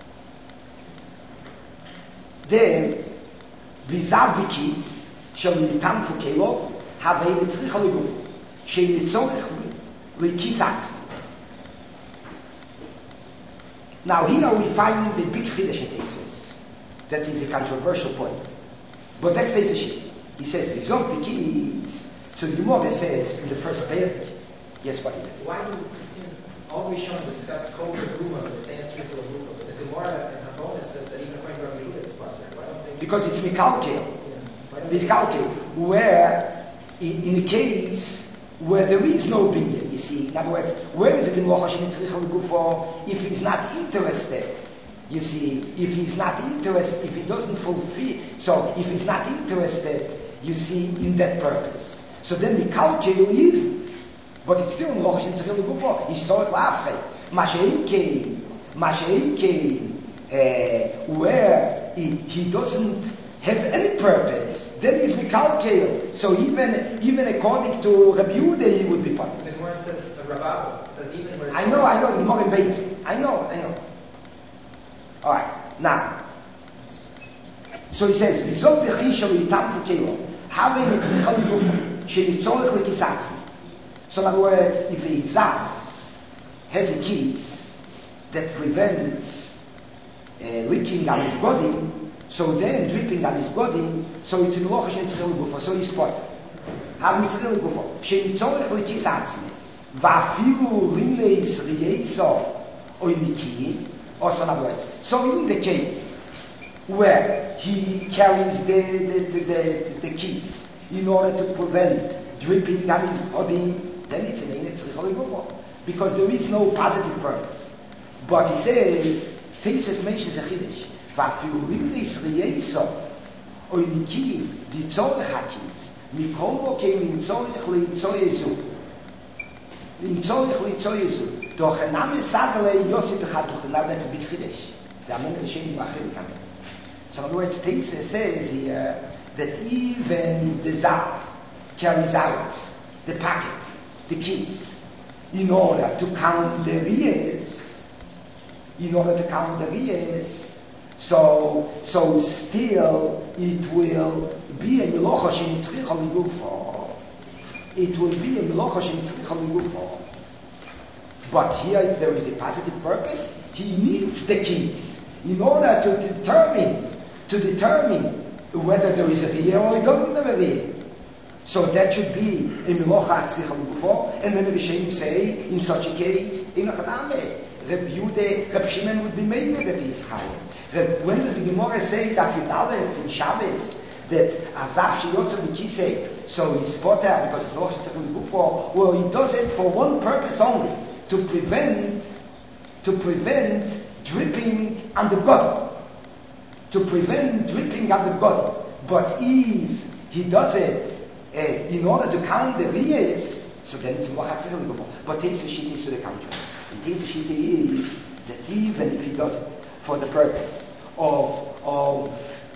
S1: Then, vizav bikis, shel nitam fukelo, have a nitzrich al gufo, she nitzorich likis atzmi. Now here we find the big chiddush in Tosfos. That is a controversial point. But that's the issue. He says, Vizov bikis. So the Gemara says in the first page, yes, what is it?
S3: Why do you all we shown discuss Kol Ruma, but the answer to a Ruma? But the Gemara and the bonus says that even according to Rabbi Yehuda it's possible. Why don't they?
S1: Because it's Mikalkel. Yeah. Mikalkel, where in, in a case where there is no binyan, you see, in other words, where is it in Melacha she'nitzrich al gufo if he's not interested? You see, if he's not interested, if he doesn't fulfill, so if he's not interested, you see, in that purpose. So then Mikalkel is, but it's still Melacha she'nitzrich al gufo. He's still la'afrei. Masha'ikein, Masha'ikein, where he, he doesn't have any purpose. purpose, then he's Mikalkel. So even even according to Rabbi Yehuda, he would be part.
S3: The Gemara says, the Rabbi says even where it's
S1: I know, I know, the Gemara in Beit. I know, I know. Alright, now. So he says, V'zot b'chisho yitam t'kelo, having it tzricha l'gufo, shenitzorech l'kisatzi. So in other words, if a Zav has a kiss that prevents uh, leaking on his body, so then dripping on his body, so it's in locha shenitzorech l'gufo, so he's spotted. Having tzricha l'gufo, shenitzorech l'kisatzi, v'afilu lineis riyetzo oiniki, or so in other words. So in the case where he carries the, the, the, the, the keys in order to prevent dripping on his body, then it's an Einet Tzricha L'Gufo, because there is no positive purpose. But he says, things just mentions a Chiddush, V'afilu lineis riyetzo oiniki ditzorech hakis, mikol mokem im tzorech litzor Yezu. In tzorich litzor Yezu. Doch a name sagale Yosef b'chatuch. Now that's a big Chiddush. The Amon Hashem Yimachel Kamet. So in other words, things says here that even the Zav carries out the packet, the keys, in order to count the riyas, in order to count the riyas, so so still it will be a melocha shenitzricha l'gufo. It will be a melocha shenitzricha l'gufo. But here there is a positive purpose. He needs the keys in order to determine to determine whether there is a riyah or he doesn't have a riyah. So that should be a melocha tzricha l'gufo. And when the Rishonim say in such a case, in a chaname, Reb Yehuda, Reb Shimon would be made that he is chayav. When does the Gemara say that Yudalef in Shabbos that Azav sheyotzer b'kisei, so he's potter because it's melocha tzricha l'gufo? Well, he does it for one purpose only, to prevent to prevent dripping on the body. To prevent dripping on the body. But if he does it uh, in order to count the riyas, so then it's melocha tzricha l'gufo. But takes the shita is to the contrary. And takes the shita is that even if he does it for the purpose of of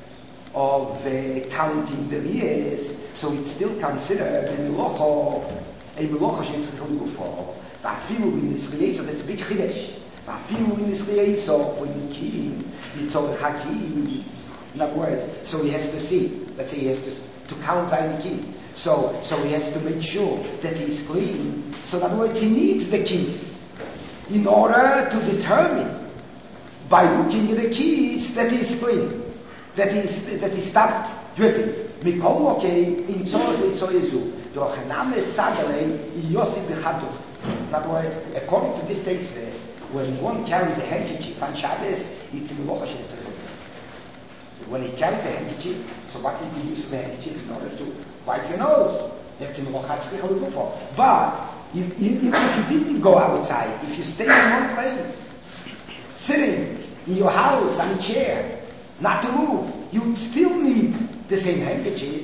S1: of uh, counting the riyas, so it's still considered a melocha a melocha she'tzricha l'gufo. V'afilu in Israel, so that's a big chiddush. V'afilu in Israel, so when he keep yitzorech hakis. In other words, so he has to see. Let's say he has to to count any key. So so he has to make sure that he's clean. So in other words, he needs the keys in order to determine by looking at the keys that he's clean, that he's that he stopped dripping. Mikol mokei in tzorech litzor Yezu. Doch name sagale Yosef b'chatuch. In other words, according to this text verse, when one carries a handkerchief on Shabbos, it's a melocha shenitzricha l'gufo. When he carries a handkerchief, so what is the use of a handkerchief in order to wipe your nose? It's a melocha tzricha l'gufo. But if, if, if you didn't go outside, if you stay in one place, sitting in your house on a chair, not to move, you would still need the same handkerchief.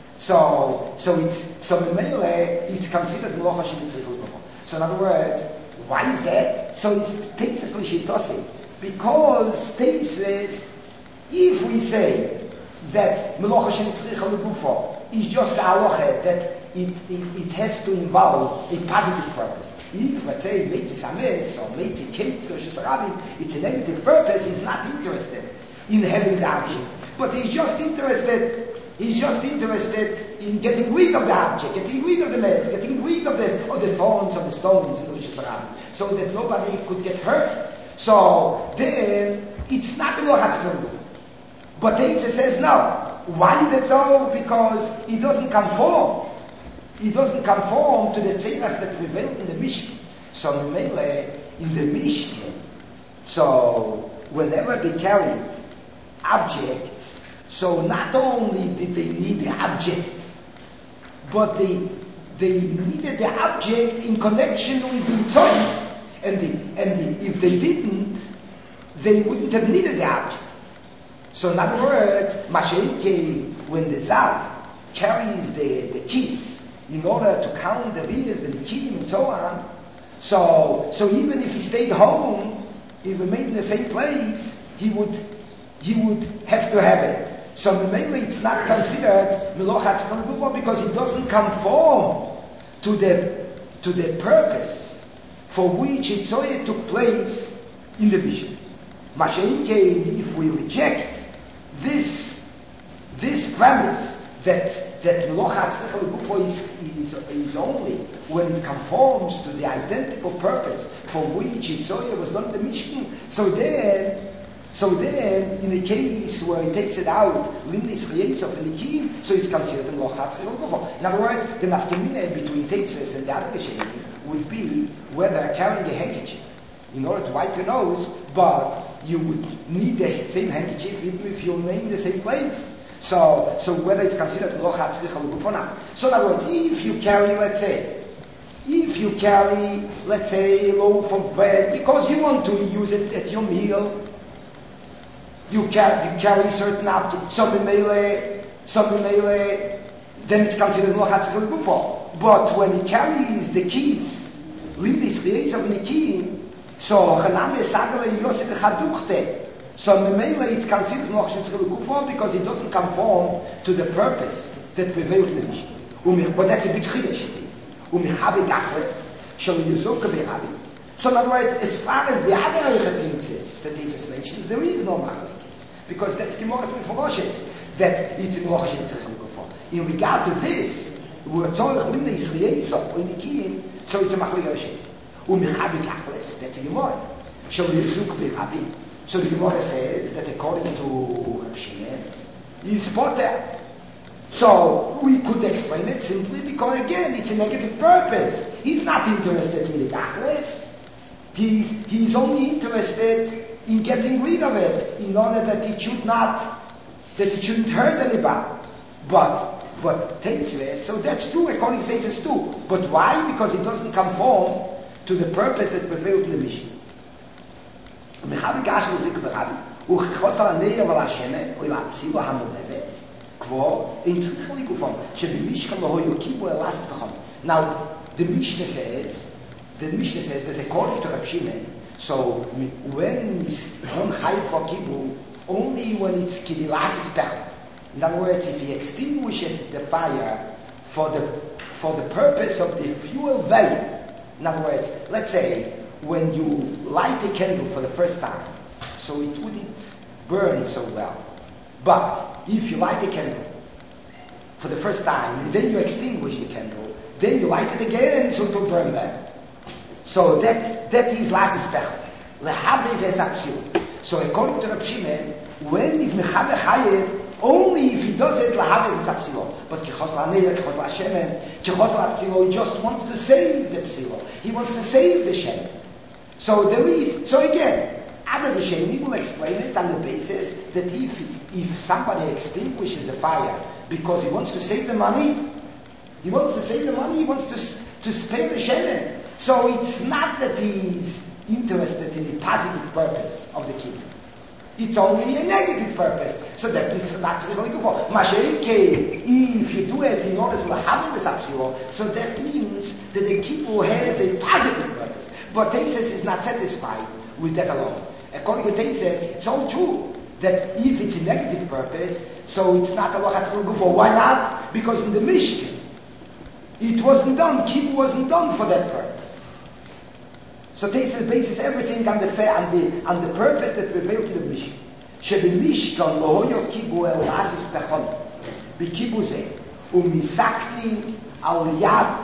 S1: So, so it's so the mele it's considered melocha shenitzricha l'gufo. So in other words, why is that? So it's Teitzes L'Shitose. Because Teitzes, if we say that melocha shenitzricha l'gufo is just a halacha that it, it, it has to involve a positive purpose. If, let's say, Meitzis Ames or Meitzis Kate or Shusarabim, it's a negative purpose, he's not interested in having the object. But he's just interested He's just interested in getting rid of the object, getting rid of the mess, getting rid of the of the thorns or the stones in the Rosh Hashanah, so that nobody could get hurt. So then it's not the melocha tzricha l'gufo. But Teitzes says no. Why is it so? Because he doesn't conform. He doesn't conform to the tzeiras that prevailed in the Mishnah. So in the Mishnah, so whenever they carried objects, so not only did they need the object, but they they needed the object in connection with the tzorich. And the, and the, if they didn't, they wouldn't have needed the object. So in other words, Mashenke, when the Zav carries the, the keys in order to count the riyas, the nikim, and so on, so so even if he stayed home, he remained in the same place, he would he would have to have it So mainly it's not considered Melochatz Chel Gufo because it doesn't conform to the to the purpose for which Itzoye took place in the Mishnah. Mashen came, if we reject this this premise that that Melochatz Chel Gufo is, is is only when it conforms to the identical purpose for which Itzoye was done in the Mishnah, so then So then, in a case where he takes it out, Lindis Chayesov and Nikim, so it's considered a Melochatz Chel Gufo. In other words, the nafkamina between Teitzes and the other Geshem would be whether carrying a handkerchief in order to wipe your nose, but you would need the same handkerchief even if you're in the same place. So, so whether it's considered Melochatz Chel Gufo or not. So in other words, if you carry, let's say, if you carry, let's say, a loaf of bread because you want to use it at your meal, You carry, you carry certain objects, some melee, some melee, then it's considered Melochatz Chel Gufo. But when he carries the keys, Lindis Chayesov Nikim, so Chaname Sagale Yosef Chaduchte, so melee it's considered Melochatz Chel Gufo because it doesn't conform to the purpose that prevails in the Mishnah. But that's a big chiddush it is. Umichabi Gachles, Shal Yuzok Bechabi. So in other words, as far as the other things is, that Jesus mentions, there is no machlekes, because that's Gemara's Meforoshes, that it's in Melochatz Chel Gufo. In regard to this, we're tzorech Lindis Chayesov or Nikim, so it's a machlekes. Umichabi Gachles, that's a Gemara. Shal Yuzok Bechabi. So the Gemara says that according to Reb Shimon, he's potter. So we could explain it simply because again, it's a negative purpose. He's not interested in the Gachles. He's, he's only interested in getting rid of it in order that it should not, that it shouldn't hurt anybody. But, but Teitzves, so that's true according to Teitzves too. But why? Because it doesn't conform to the purpose that prevailed in the Mishnah. Mechavi Gashel Zik Bechavi, Uchchot al Neir Val Hashemet, Oy Lapsilo Hamoleves, Kvo, Ein Tzricha Ligufon, Shebimishkan Lohoyo Kibu Elas Bechon. Now, the Mishnah says, the Mishnah says that according to Reb Shimon, so when it's on Chayv for Kibu, only when it's Kibilas is Bechon. In other words, if he extinguishes the fire for the for the purpose of the fuel value. In other words, let's say when you light a candle for the first time, so it wouldn't burn so well. But if you light a candle for the first time, and then you extinguish the candle, then you light it again, so it will burn better. So that that is lasis pechel. Lehabe v'esapsil. So according to Reb Shimon, when is mechabe chayev, only if he does it lahabe v'esapsilo. But kichos la'neir, kichos la'shemen, kichos la'psilo, he just wants to save the psilo. He wants to save the shemen. So there is, so again, other Shemi will explain it on the basis that if if somebody extinguishes the fire because he wants to save the money, he wants to save the money, he wants to to spare the shemen. So it's not that he's interested in the positive purpose of the kingdom. It's only a negative purpose. So that is not really good for. If you do it in order to have this apsilo, so that means that the kippur has a positive purpose. But Teitzes is not satisfied with that alone. According to Teitzes, it's all true that if it's a negative purpose, so it's not a Melochatz Chel Gufo. Why not? Because in the Mishnah, it wasn't done. Kippur wasn't done for that purpose. So Teitzes bases everything on the on the on the purpose that prevailed to the Mishnah. Shebimishkan lohoyo kippur el lasis bechon b'kippur zeh umisakni al yad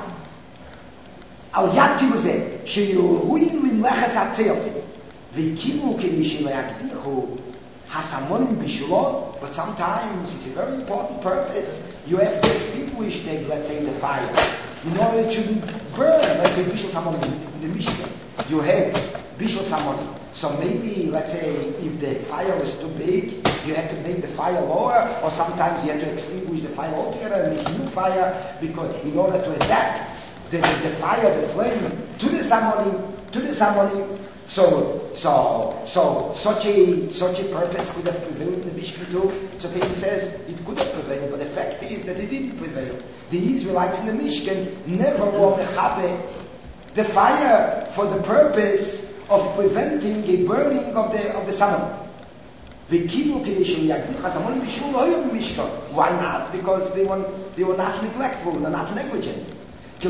S1: al yad kippur zeh sheyoruin limleches hatzel v'kippur kedi shelayakdichu hasamonim b'shulot. But sometimes it's a very important purpose. You have to extinguish the, let's say, the fire in order it shouldn't burn. Let's say bishul samonim in the Mishnah. You have bishul samonim. So maybe, let's say, if the fire was too big, you have to make the fire lower, or sometimes you have to extinguish the fire altogether and make new fire, because in order to adapt the, the, the fire, the flame, to the samonim, to the samonim. So, so, so, such a, such a purpose could have prevailed in the Mishnah too. So he says it could have prevailed, but the fact is that it didn't prevail. The Israelites in the Mishkan never were mechabe the fire for the purpose of preventing a burning of the of the salmon. Why not? Because they were, they were not neglectful, they're not negligent. To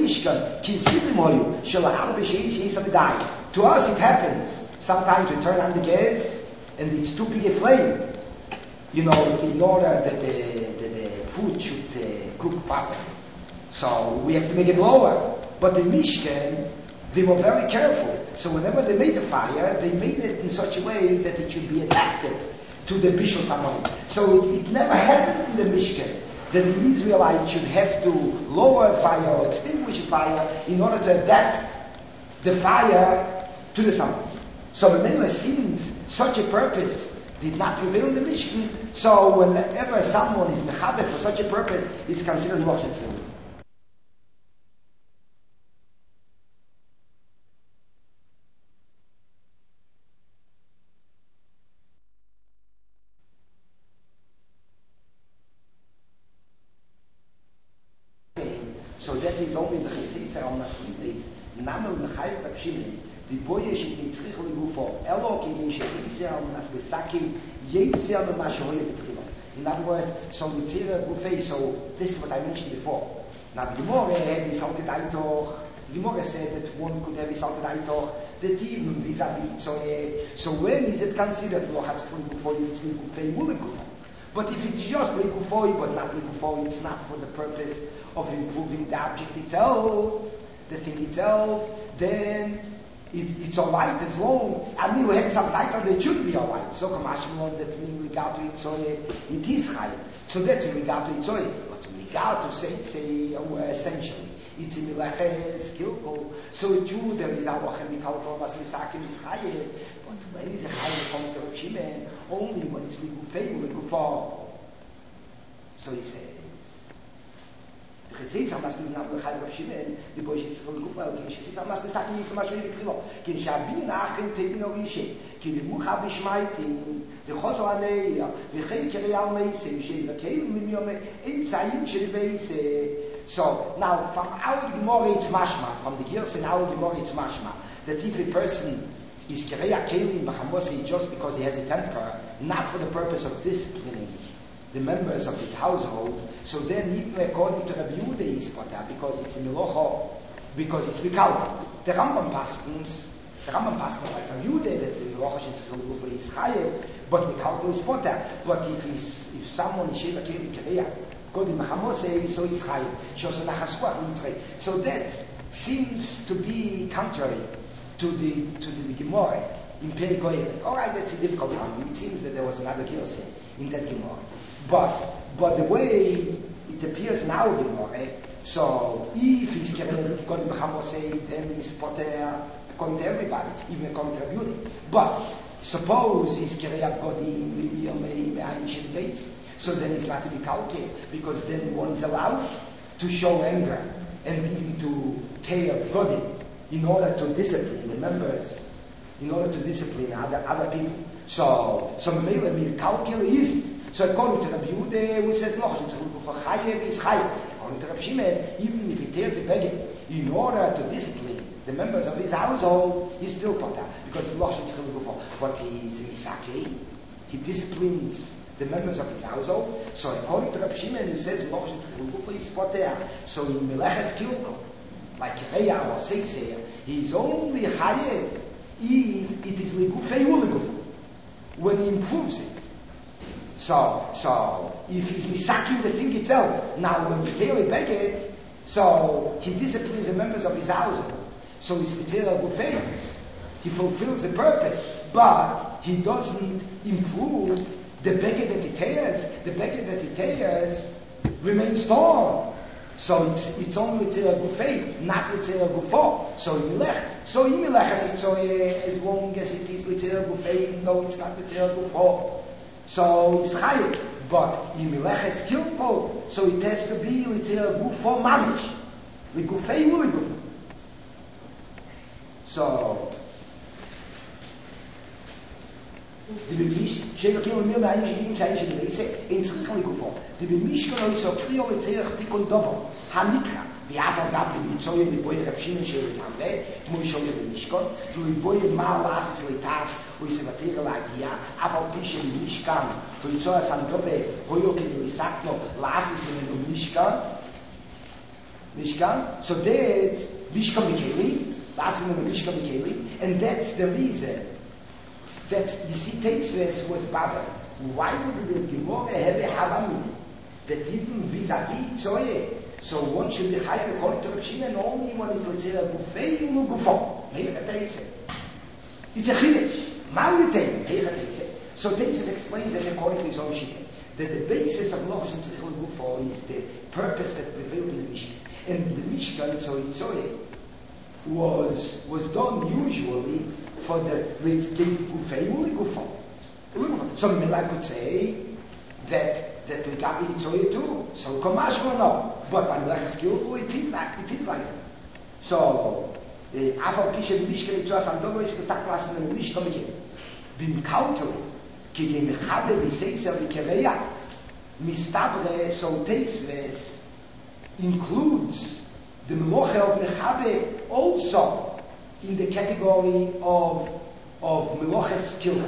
S1: us it happens. Sometimes we turn on the gas and it's too big a flame. You know, in order that the, the, the food should uh, cook properly. So we have to make it lower. But the Mishkan, they were very careful. So whenever they made the fire, they made it in such a way that it should be adapted to the Bishul Samoni. So it, it never happened in the Mishkan that the Israelites should have to lower fire or extinguish fire in order to adapt the fire to the Samoni. So the Mela, since such a purpose did not prevail in the Mishkan, so whenever someone is mechaber for such a purpose, it's considered Loshen Tzilul. So that is only the Chesisa on Mashlim days. Namo Mechayv Rapshimim. The boy should be tzrich legufo. Elo ki in Chesisa on Nasbesaki Yetzer Mashoye Betrilo. In other words, so the Tzira Gufei. So this is what I mentioned before. Now the Gemara had insulted Aitoch. The Gemara said that one could have insulted Aitoch. That even vis-a-vis. So, uh, so when is it considered lo hatzful gufo yitzri gufei mulegufo? But if it's just legufoi, but not legufoi, it's not for the purpose of improving the object itself, the thing itself, then it, it's alright as long. I mean, we had some title that it should be alright. So, Kamashimon, that in regard to Itzoye, it is high. So that's in regard to Itzoye. But in regard to say, say, uh, essentially, it's in Milache, skillful. So, a Jew, there is our chemical from us, Lisakim is higher. But when is a higher from the Rav Shimon? Only when it's Ligufei, Ligufo. So he says, the Chesisa must be not the Chayv Rav Shimon, the boy should tell Ligufo, the Chesisa must be Sakim Yisma Shoy Betrilo, Kin Shabi Nachem Tevin Orishe, Kin Mucha Bishmaitim, the Chozo Aneya, the Chei Keri Al Meise, Yishe Vakelim Mimyome, Ein Tzayim Shel Beise. So, now, from our Gemara it's mashma, from the Girs in our Gemara it's mashma, that if a person is Kereya Kelim B'chamosi just because he has a temper, not for the purpose of disciplining the members of his household, so then even according to Rabbi Yehuda is potter, because it's a Milocho, because it's Mikal. The Rambam Paskins, the Rambam Paskins like Rabbi Yehuda, that the Milocho should go for his Chayev, but Mikal is potter. But if he's, if someone is Sheva Kelim Kereya, so So that seems to be contrary to the to the, the Gemara in Perikoyelek. All right, that's a difficult one. It seems that there was another Girse in that Gemara, but but the way it appears now in Gemara. So if he's Kerem God B'Chamosei, then he's Poter according to everybody, even according to Rabbi. But suppose he's Kerem Godim Libiyomei Me'ayin Shel Beis. So then it's not to be calculated, because then one is allowed to show anger and even to tear body in order to discipline the members, in order to discipline other other people. So, so maybe me calculate is. So according to Rabbi Yehuda, who says no, for chayev is chayev. According to Rav Shimon, even if he tears a beggar in order to discipline the members of his household, he's still potter because but he's misake. He disciplines the members of his household. So according to Rav Shimon, who says so in Meleches Kilko, like Reya or Seiseya, he is only chayev if it is ligufei uliguf, when he improves it. So, so if he's misaking the thing itself, now when you tear a beged, so he disciplines the members of his household. So he's mitzvah gufei. He fulfills the purpose, but he doesn't improve the beged that he tears. The beged that he tears remains torn. So it's it's only mitzvah gufei, not mitzvah gufo. So milech. So milech as so as long as it is mitzvah gufei, no, it's not mitzvah gufo. So it's chayiv, but in milech is skillful, so it has to be mitzvah gufo mamish, ligufei uliguf. So the bemish she'lo kilo mir bei einem kleinen Schleise in zurückkommen gufo. Die bemish kann so priorisiert die Kondobo hanika ואף אגב בביצועי לבוי רבשימן שלגמרי, כמו שאומר במשכון, ולבוי מה לעשס לטס, הוא יסבתר להגיע, אף על פי שבמשכן, ויצוע הסנדובה, הויו כדי לסקנו, לעשס למנו משכן, משכן, so that's משכן מקלי, לעשס למנו משכן מקלי, and that's the reason, that's, you see, Teisves was bothered. Why would the Gemara have a haramini? That even vis-a-vis Zoye, so one should be high according to Rav Shimon, only one is, let's say, a buffet and a gufon. It's a chidesh. Malitain, so Teisves explains that according to his own shita, that the basis of Lochos and Tzrichel Gufo is the purpose that prevailed in the Mishkan. And the Mishkan, so in Zoye, was was done usually for the with the buffet and the gufon. So I could say that that we got it so too. So Kamashma no, but I'm like skillful. It is like it is like that. So the Afal Kisha Mishkan to us and Dogo is the Saklas and the Mishkan again. Been counted. Ki Mechabe Viseisa Vikereya Mistabre so Teisves includes the Meloche of Mechabe also in the category of of Meloche skill.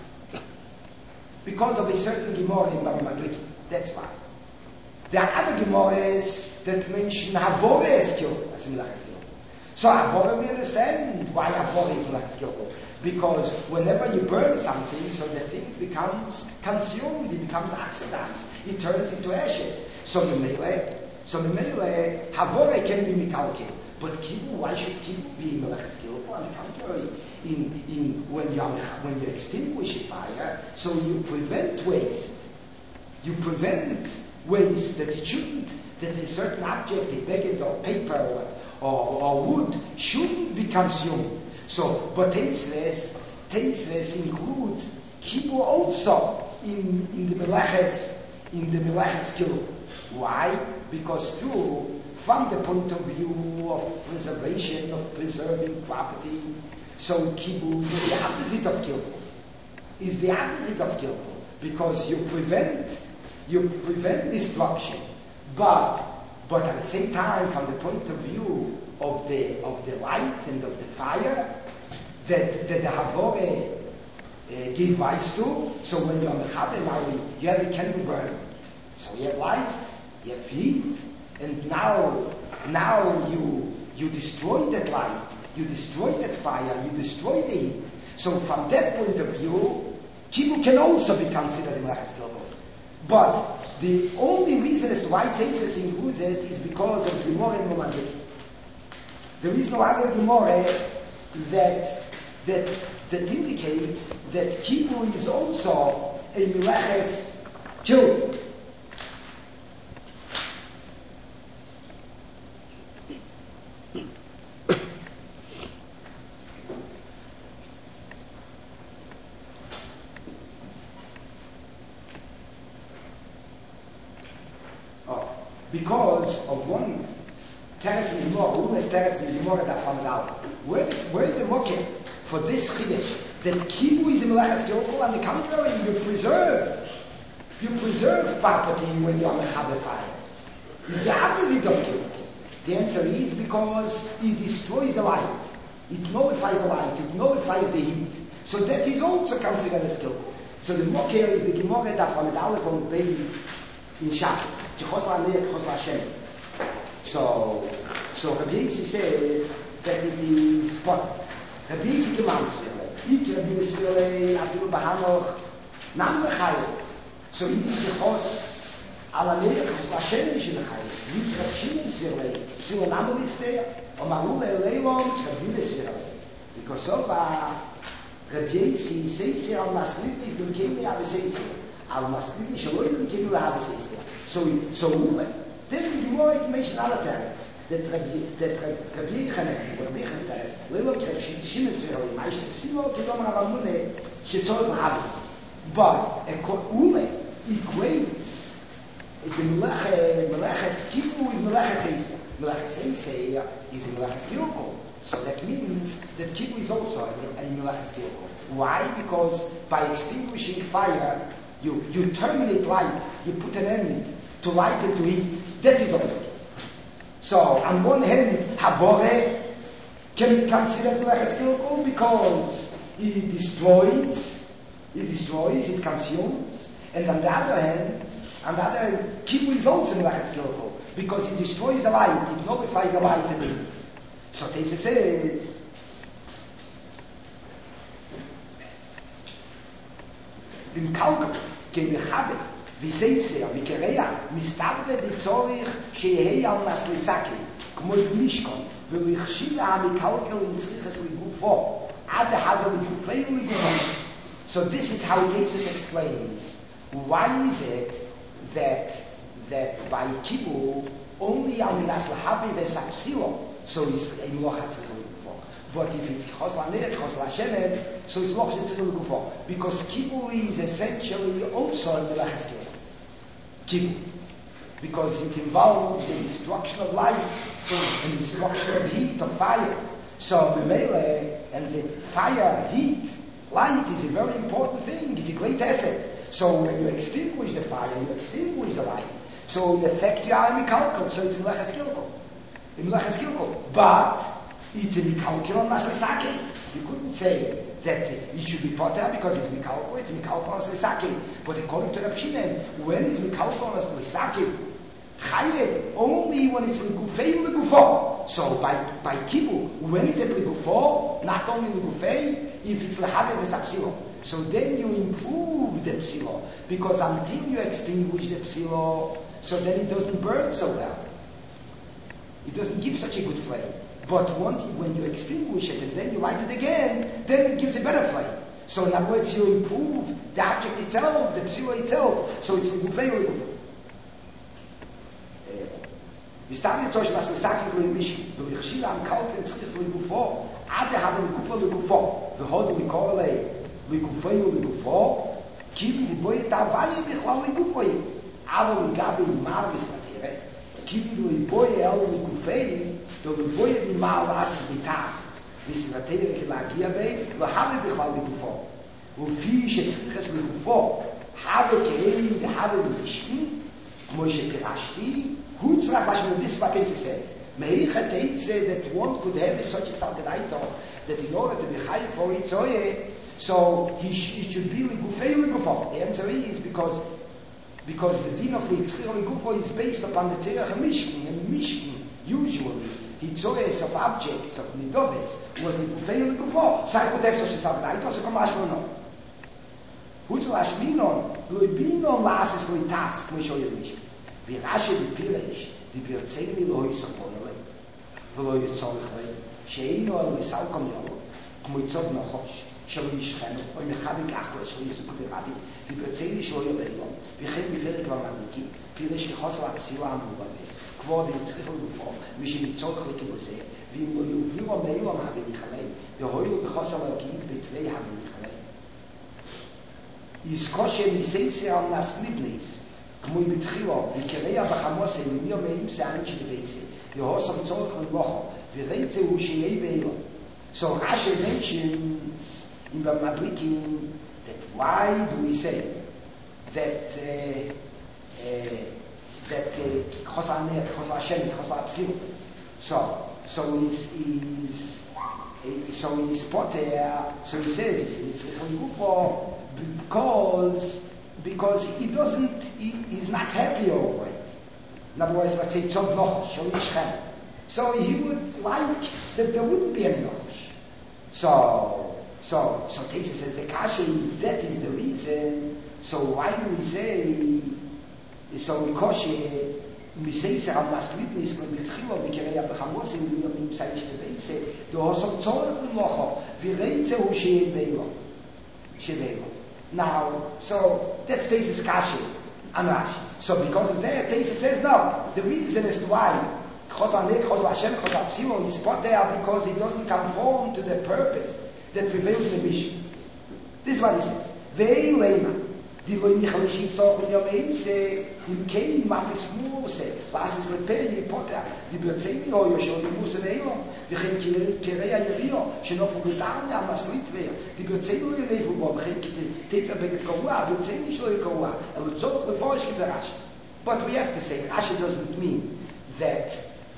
S1: Because of a certain Gemara in Baba Madriki. That's why. There are other Gemaras that mention Havore skill as a Melech skill. So Havore, we understand why Havore is Melech skill. Because whenever you burn something, so the things becomes consumed, it becomes oxidized, it turns into ashes. So the Mele, so the Mele, Havore can be Mikalke. But Kibu, why should Kibu be Melech skillful? On the contrary, in, in, when, you, when you extinguish a fire, so you prevent waste. You prevent waste that it shouldn't, that a certain object, a baguette or paper or, or, or wood, shouldn't be consumed. So, but Teisves, Teisves includes Kibu also in, in the Meleches, in the Meleches skill. Why? Because too, from the point of view of preservation, of preserving property, so Kibu is the opposite of Kilpul. Is the opposite of Kilpul. Because you prevent, you prevent destruction. But, but at the same time, from the point of view of the, of the light and of the fire, that, that the Havore uh, give rise to, so when you're Mechaber, now you have a candle burn. So you have light, you have heat, and now, now you you destroy that light, you destroy that fire, you destroy the heat. So from that point of view, Kibu can also be considered a Melech Skillful. But the only reason as to why Teisves includes it is because of Gemara in Momandik. There is no other Gemara that that that indicates that Kibu is also a Melech Skillful. Because of one teretz in the Gemara, Umas teretz in the Gemara that found out. Where, where is the mocker for this chiddush? That Kibu is a Melech skillful, and the contrary, you preserve, you preserve property when you are Mechaber fire. It's the opposite of Kibu. The answer is because it destroys the light, it nullifies the light, it nullifies the heat. So that is also considered as skillful. So the mocker is the Gemara that found out on babies in Shabbos. So, so Rabbi Yossi says that it is spotted. Rabbi Yossi demands it. Rabbi Yossi Abiru Bahanoch Nam Lechayim. So it is because Alameir Chos Lashem is Lechayim. Nicht Rabbi Shimon Svirlei. Psilo Nam Lefteir. Or Malul Eleilom Rabbi Yossi. Because so Rabbi Yossi says here on Maslip is Lukemi Rabbi Yossi. Al Maslip is Shaloi Lukemi Rabbi Yossi. So, so then the Gemara mentioned other talents that Rabbi Rabbi Chanan, Rabbi Chanan, Lelo Rabbi Shimon Svirlei, Ma'ash Psilo Kedom Rabamune Shetzor Lahav. But Ule equates the Melech Melech Skifu with Melech Seisa. Melech Seisa is a Melech Skillful. So that means that Kibu is also a Melech Skillful. Why? Because by extinguishing fire, You, you terminate light, you put an end to light and to heat. That is also. So, on one hand, Habore can be considered Meleches Kilkul because it destroys, it destroys, it consumes, and on the other hand, on the other hand, Kibul is also Meleches Kilkul because it destroys the light, it nullifies the light in it. So Teisa says, Vim Kalkul, Ke Mechabe, Viseisea, Mikerea, Mistarve de Zorich, Shehei al Naslisaki, Kmoy Mishkon, Velichshila HaMikalkel in Tzriches Ligufo, Ad Hado Ligufei Ligufo. So this is how Jesus explains. Why is it that that by Kibul only al Minas Lahavi Vesapsilo, so it's a Melochat Ligufo. But if it's Chosla Ner, Chosla Shenet, so it's Melochat Ligufo. Because Kibul is essentially also a Meleches Kilkul. Kibul. Because it involves the destruction of life and the destruction of heat, of fire. So the melee and the fire, heat, light is a very important thing. It's a great asset. So when you extinguish the fire, you extinguish the light. So in effect you are a Mikalkal, so it's a Meleches Kilkul. A Meleches Kilkul. But it's a Mikalkal on Naslisaki. You couldn't say that it should be potter because it's Mikalkal, it's Mikalkal on Naslisaki. But according to Rav Shimon, when is Mikalkal on Naslisaki? Chayev, only when it's Ligufei Ligufo. So by by Kibul, when is it Ligufo? Not only Ligufei, if it's Lehavev Vesapsilo. So then you improve the psilo, because until you extinguish the psilo, so then it doesn't burn so well. It doesn't give such a good flame. But once you, when you extinguish it and then you light it again, then it gives a better flame. So in other words, you improve the object itself, the psilo itself. So it's Ligufei Ligufo. מסתם לצורך לסלסק לגבי מישהי ולכשיל המקלת צריך לגופו עד להבא לגופו לגופו והוד לקרוא לי לגופי ולגופו כאילו לבוי את ההוויה בכלל לגופו אבל לגבי מר וסמתרת כאילו לבוי אל לגופי ולבוי במר לעשות ביטס וסמתרת להגיע בי להבא בכלל לגופו ולפי שצריך לגופו הבא כאלים והבא במשכן כמו שפירשתי Hutzrach, what this is what Teisa says. Meicha Teisa that one could have such a saltadaito that in order to be high for Itzoye, so he, sh- he should be Ligufei Ligufo. The answer is because because the din of the Yitzchir Ligufo is based upon the Tzerach Mishkin, and Mishkin usually Hitzoyes of objects of Midobes was Ligufei Ligufo. So I could have such a saltadaito, so come Ashmo no. Hutzrach Minon, Loibinon Lasis Loitas, Kmishoyer Mishkin. וירשי בפירש, וברצני לא יספור לי, ולא יצורך לי, שאינו על מסלקום ירו, כמו יצוב נחוש, שלא ישכנו, או מחבק אחלה, שלא יזוקו ברבי, וברצני שלא יבאלון, וכן בפרק במדליקים, פירש כחוסר הפסילה המובבס, כבוד יצריך לגופו, משניצורך לי כבוזה, ואם לא יובירו מאילום הבניחלי, והוילו בחוסר להגיד בתווי הבניחלי. יזקושה מסייסר על נסליבניס, כמו בתחילו, וקריה בחמוסה, ומי אומרים שערים של בייסה, והוסם צורך למלוכו, ורצה הוא שיהיה באילו. So Rashi mentions in the Madrikin that why do we say that uh, uh, that Chosla Ner, Chosla Shemet, Chosla Psil? So so is is so is poter. So he says it's because. Because he doesn't, he, he's not happy over it. In other words, let's say, Tzov Nochosh, Shol Yishchem. So he would like that there wouldn't be any Nochosh. So, so, so Teisa says, the Kasha, that is the reason. So why do we say, so Mikoshe, Miseiser al Naslibnis, Betchilo, Vikereya Bechamosim, Viyomim Saish Tebeise, the Hosom Tzorech L'Mocho, Vireitze Hu Shei Beilo. Shebeilo. Now, so that's Teisa's Kashi and Rashi. So because of that, Teisa says no. The reason is why Chosla Nek, Chosla Hashem, Chosla Psilon is put there because it doesn't conform to the purpose that prevails in the mission. This is what he says. Vei Lema. Die lo in Chalishim Tzorch in Yomim se im Kei Mapis Muse. Was ist Lepei Potter? Die Berzeni ho Yoshon die Muse Neilom. וכן קריה יריו, שנופו בטעם המסלית ויה. דיברצנו ללבו בו, וכן תפר בגד קרוע, ברצני שלו יקרוע. אלא צורך לפורש כדרש. But we have to say, Rashi doesn't mean that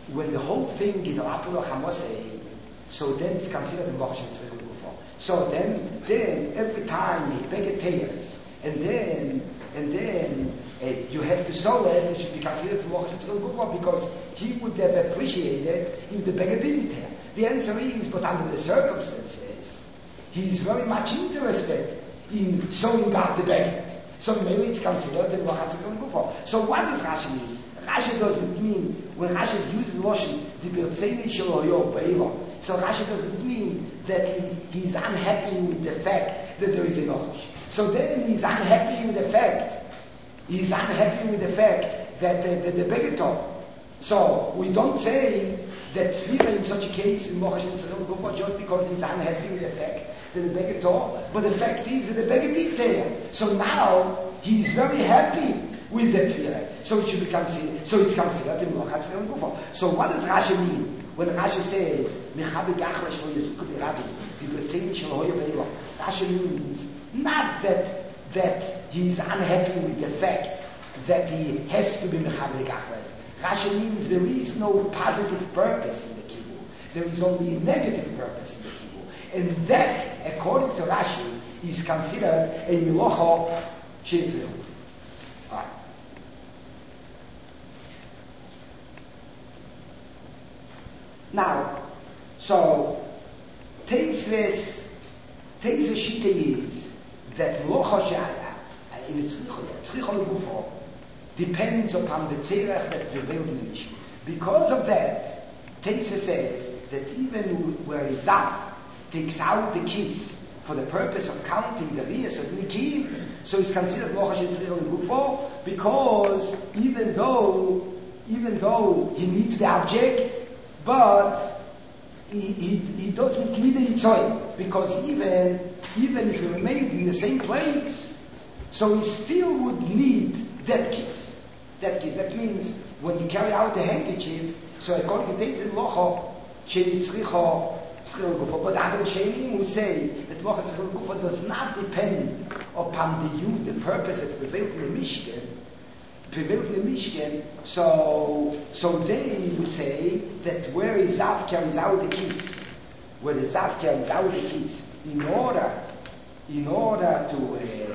S1: when the whole thing is Rapula Chamosei, so then it's considered a Mochash Tzrichel Gufo. So then, then every time he vegetarians, and then and then uh, you have to sow it, it should be considered for Mochash Tzrichel Gufo because he would have appreciated if the beggar didn't have. The answer is, but under the circumstances, he's very much interested in sewing out the beggar. So maybe it's considered the Mochash Tzrichel Gufo. So what does Rashi mean? Rashi doesn't mean, when Rashi is using Loshen, the Birtzeni Shelo Yo Beilo. So Rashi doesn't mean that he's, he's unhappy with the fact that there is a Nochash. So then he's unhappy with the fact, he's unhappy with the fact that uh, the, the Begetor. So we don't say that Tfira in such a case in Mochash and Tzrichel Gufo just because he's unhappy with the fact that the Begetor, but the fact is that the Beged did there. So now he's very happy with that Tfira. So it should be considered, so it's considered in Mochash and Tzrichel Gufo. So what does Rashi mean? When Rashi says, Rashi means not that that he's unhappy with the fact that he has to be Mechabek Achles. Rashi means there is no positive purpose in the Kibbutz. There is only a negative purpose in the Kibbutz. And that, according to Rashi, is considered a Milocha Shetzrehu. Alright. Now, so Teisves, Teisves Shita is that Locha Shaya in the Tzrichol Gufo depends upon the Tzerach that prevailed in the Mishnah. Because of that, Teisves says that even where Izah takes out the kiss for the purpose of counting the Riyas of Nikim, so it's considered Locha Shetzrichol Gufo because even though, even though he needs the object, but he, he, he doesn't need the Yitzoy, because even, even if he remained in the same place, so he still would need that kiss. That kiss. That means when you carry out the handkerchief, so according to Teitzin Locha, Shenitzricho Tzrichol Gufo, but other Shenim who say that Locha Tzrichol Gufo does not depend upon the you, the purpose that prevailed in the Mishkan, prevailed in the Mishkan, so so they would say that where the Zav carries out the kiss, where the Zav carries out the kiss, in order, in order to,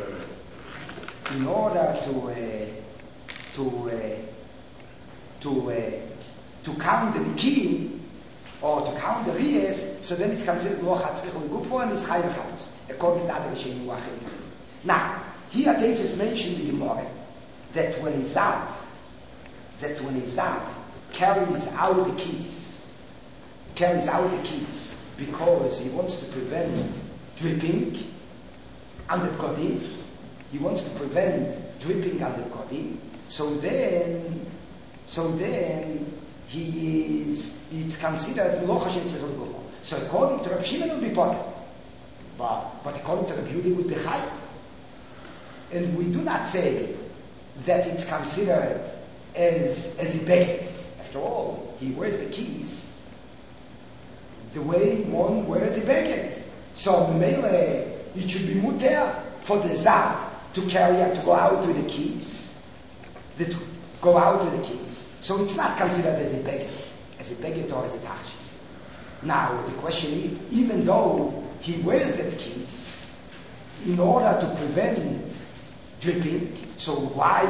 S1: uh, in order to, uh, to, uh, to, uh, to count the Nikim, or to count the Riyas, so then it's considered Locha Tzrichol Gufo and it's Chayim Chalos, according to other Shenim Wachim. Now, here Tesis mentioned the Gemara, that when Esav, that when Esav carries out the keys, carries out the keys because he wants to prevent dripping on the Kodim, he wants to prevent dripping on the Kodim, so then, so then he is, it's considered Locha Shetzrichol Gufo. So according to Rav Shimon it will be potter, but, but according to Rav Yudi it would be Chayim. And we do not say that it's considered as as a beged. After all, he wears the keys the way one wears a beged. So Mele, it should be muter for the Zav to carry out, to go out with the keys, to go out with the keys. So it's not considered as a beged, as a beged or as a tachshit. Now the question is, even though he wears the keys, in order to prevent dripping, so why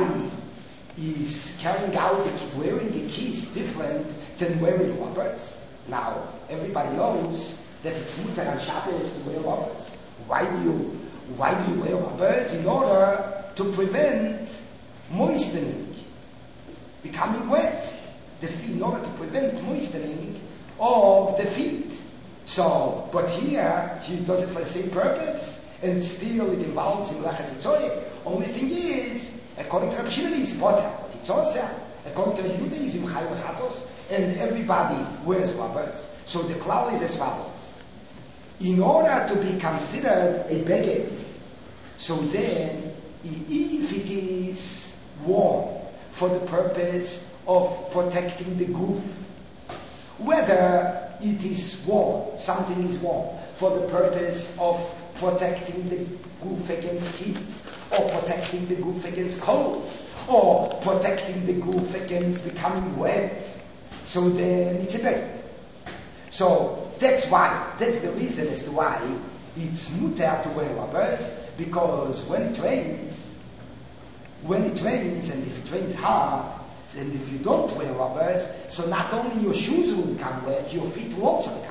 S1: is carrying out the, wearing the keys different than wearing rubbers? Now everybody knows that it's mutar on Shabbos to wear rubbers. Why do you why do you wear rubbers? In order to prevent moistening, becoming wet. The feet, in order to prevent moistening of the feet. So, but here he does it for the same purpose, and still it involves in Lachas Yitzoyeh. Only thing is, according to Rav Shimon, he's potter, but it's also, according to Yehuda, he's in Chayim Chatos, and everybody wears rubbers. So the klal is as follows. In order to be considered a beged, so then, if it is worn for the purpose of protecting the goof, whether it is worn, something is worn for the purpose of protecting the goof against heat, or protecting the goof against cold, or protecting the goof against becoming wet, so then it's a beged. So that's why, that's the reason as to why it's mutar to wear rubbers, because when it rains, when it rains, and if it rains hard, and if you don't wear rubbers, so not only your shoes will become wet, your feet will also become wet.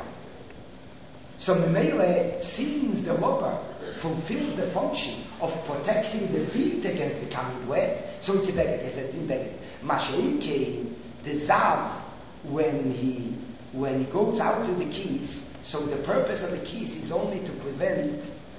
S1: So Memele, since the rubber fulfills the function of protecting the feet against becoming wet, so it's a beged, as a din beged. Masheike, the zav, when he when he goes out to the keys, so the purpose of the keys is only to prevent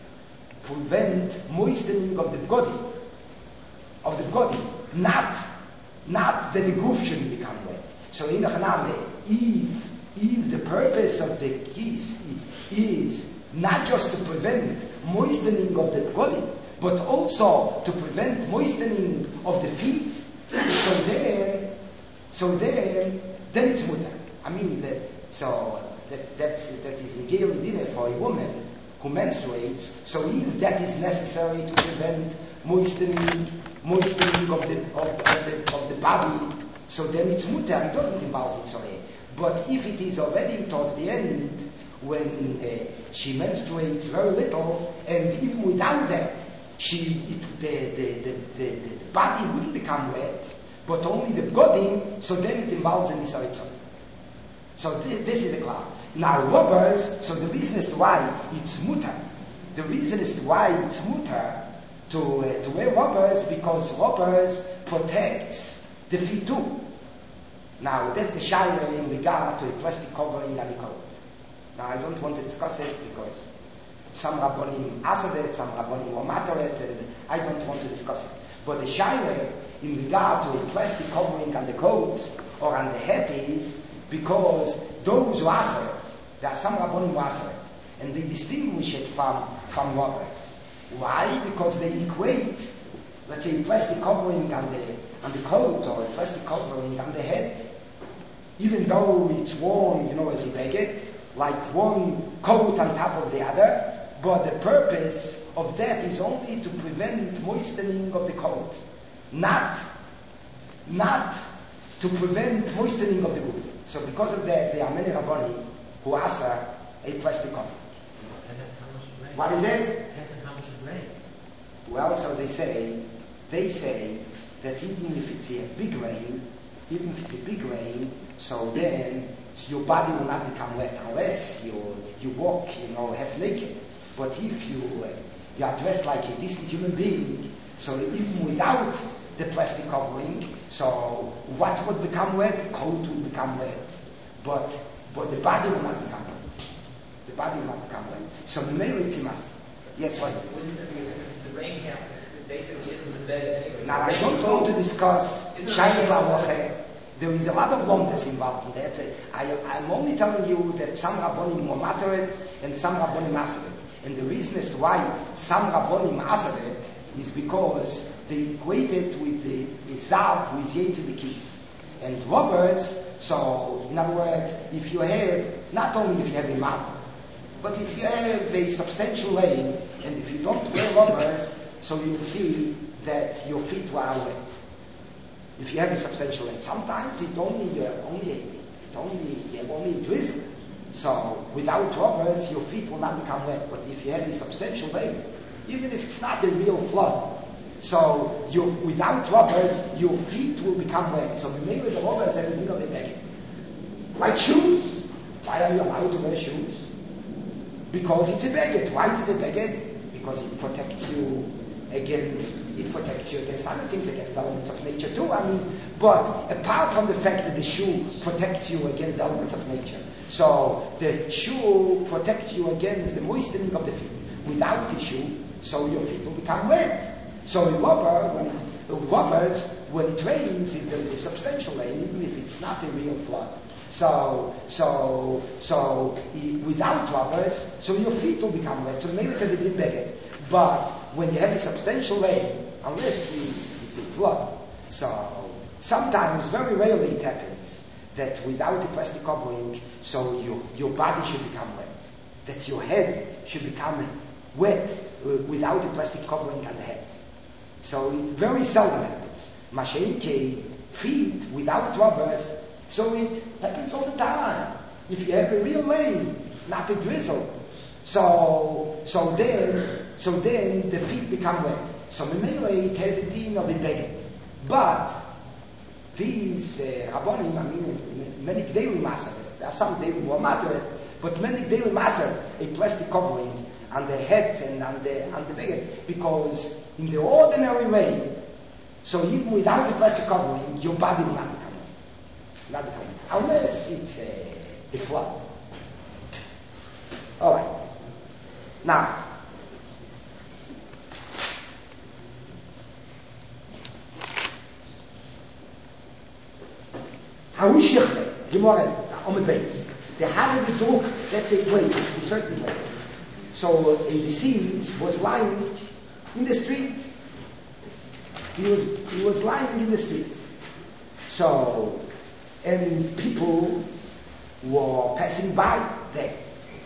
S1: prevent moistening of the body, of the body, not not that the goof should become wet. So in the Haname, if if the purpose of the keys is not just to prevent moistening of the body, but also to prevent moistening of the feet, so then, so then, then it's mutar. I mean, that, so that that's, that is negeli dinner for a woman who menstruates. So if that is necessary to prevent moistening, moistening of the of, of the of the body, so then it's mutar. It doesn't involve mitzvah. But if it is already towards the end, when uh, she menstruates very little, and even without that, she it, the, the, the, the, the body wouldn't become wet, but only the body, so then it involves an isaritza. So th- this is the cloud. Now rubbers, so the reason as to why it's mutar, the reason as to why it's mutar to, uh, to wear rubbers, because rubbers protects the feet too. Now that's the shayla in regard to a plastic covering and a coat. Now I don't want to discuss it because some rabbonim answered it, some rabbonim were mattered, and I don't want to discuss it. But the shayla in regard to a plastic covering on the coat or on the head is because those who answer it, there are some rabbonim who answer it, and they distinguish it from, from rubbers. Why? Because they equate, let's say, a plastic covering on the, on the coat or a plastic covering on the head, even though it's worn, you know, as a beged, like one coat on top of the other, but the purpose of that is only to prevent moistening of the coat, not, not to prevent moistening of the good. So because of that, there are many rabbonim who answer a plastic cover. What is it?
S4: Depends on how much it rains.
S1: Well, so they say, they say that even if it's a big rain, even if it's a big rain, so then your body will not become wet unless you you walk, you know, half naked. But if you uh, you are dressed like a decent human being, so even without the plastic covering, so what would become wet? The coat will become wet, but but the body will not become wet. The body will not become wet. So mainly it's imas. Yes, what?
S3: Wouldn't it be the rain counts? It basically isn't embedded anyway.
S1: Now I don't want to discuss Shainis La'Loche. There is a lot of lomdes involved in that. I, I'm only telling you that some Rabbonim were mattered and some Rabbonim mastered it. And the reason as to why some Rabbonim mastered it is because they equated with the, the Zav who is Yetzi B'Kis. And robbers, so in other words, if you have, not only if you have a map, but if you have a substantial rain, and if you don't wear rubbers, so you'll see that your feet were wet. If you have a substantial rain, sometimes it only, uh, only, it only, you have only a drizzle. So without rubbers, your feet will not become wet. But if you have a substantial rain, even if it's not a real flood, so you, without rubbers, your feet will become wet. So maybe the rubbers have a bit of a bag. Like shoes. Why are you allowed to wear shoes? Because it's a baguette. Why is it a baguette? Because it protects you against, it protects you against other things, against the elements of nature too. I mean, but apart from the fact that the shoe protects you against the elements of nature, so the shoe protects you against the moistening of the feet. Without the shoe, so your feet will become wet. So the rubber, when it, the rubbers, when it rains, if there is a substantial rain, even if it's not a real flood, So, so, so, without rubbers, so your feet will become wet. So maybe because it didn't beg it. But when you have a substantial rain, unless it's a flood, so sometimes, very rarely it happens that without a plastic covering, so your, your body should become wet. That your head should become wet uh, without a plastic covering on the head. So it very seldom happens. Masha'ike, feet without rubbers, So it happens all the time. If you have a real rain, not a drizzle, so so then so then the feet become wet. So Memele it has a din of a beged. But these uh, Rabbonim, I mean, many daily maser, there are some daily more moderate, but many daily maser, a plastic covering on the head and on the on the beged, because in the ordinary way, so even without the plastic covering, your body will not become wet. Not become wet. Unless it's a, a flood. All right. Now, Harush Yechle, Gemara, on the base. The Harav B'Druk, that's a place, a certain place. So in the seas was lying in the street. He was he was lying in the street. So, and people were passing by there.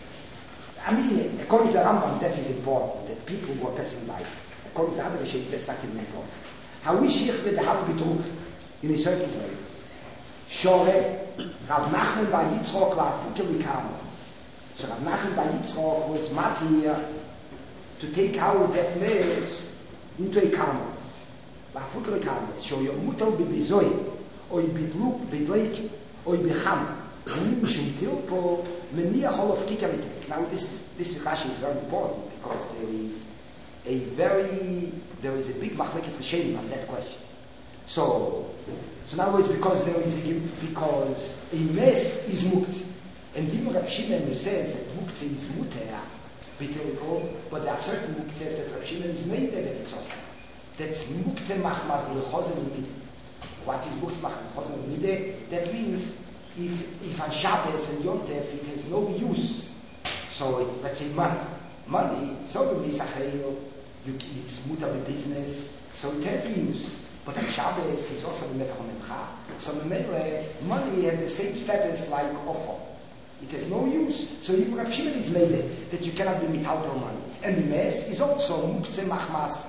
S1: I mean, according to the Rambam, that is important, that people were passing by. According to the other Rishonim, that's not even important. Harush Yechle, the Harav B'Druk, in a certain place. Shore, Rav Nachman Bar Yitzchok la'afuke l'kamas. So Rav Nachman Bar Yitzchok was matir to take out that mess into a kamas. La'afuke l'kamas. So your mutal b'bizoy, or b'dluk, b'dleik, or b'cham. Meaning mishum tilpo, meniach ol of kikamitek. Now this, this Rashi is very important because there is a very, there is a big machlekes rishonim on that question. So, so in other words, because there is a, because a mess is muktzeh, and even Rav Shimon says that muktzeh is muter, but there are certain muktzehs that Rav Shimon is made that it's also. That's muktzeh machmas lechozen umide. What is muktzeh machmas lechozen umide? That means if if on Shabbos and Yom Tov it has no use. So let's say money, money. So the misachel, it's muter business, so it has use. But on Shabbos is also the Metach Memcha. So money has the same status like offer. It has no use. So even Rav Shimon is made it, that you cannot be mitaltel money. And the mess is also muktzeh machmas.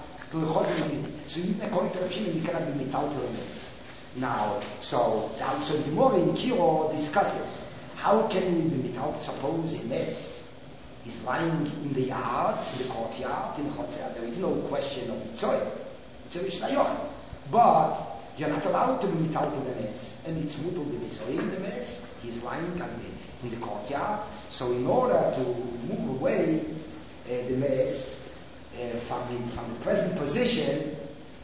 S1: So even according to Rav Shimon, you cannot be mitaltel mess. Now, so so the Gemara in Kiro discusses how can we be mitaltel. Suppose a mess is lying in the yard, in the courtyard, in the chotzer. There is no question of itzoy. It's a Mishnah Yochel. But you're not allowed to be mitaltel in the mess, and it's mutal b'bizoy in the mess. He's lying on the, in the courtyard. So in order to move away uh, the mess uh, from the from the present position,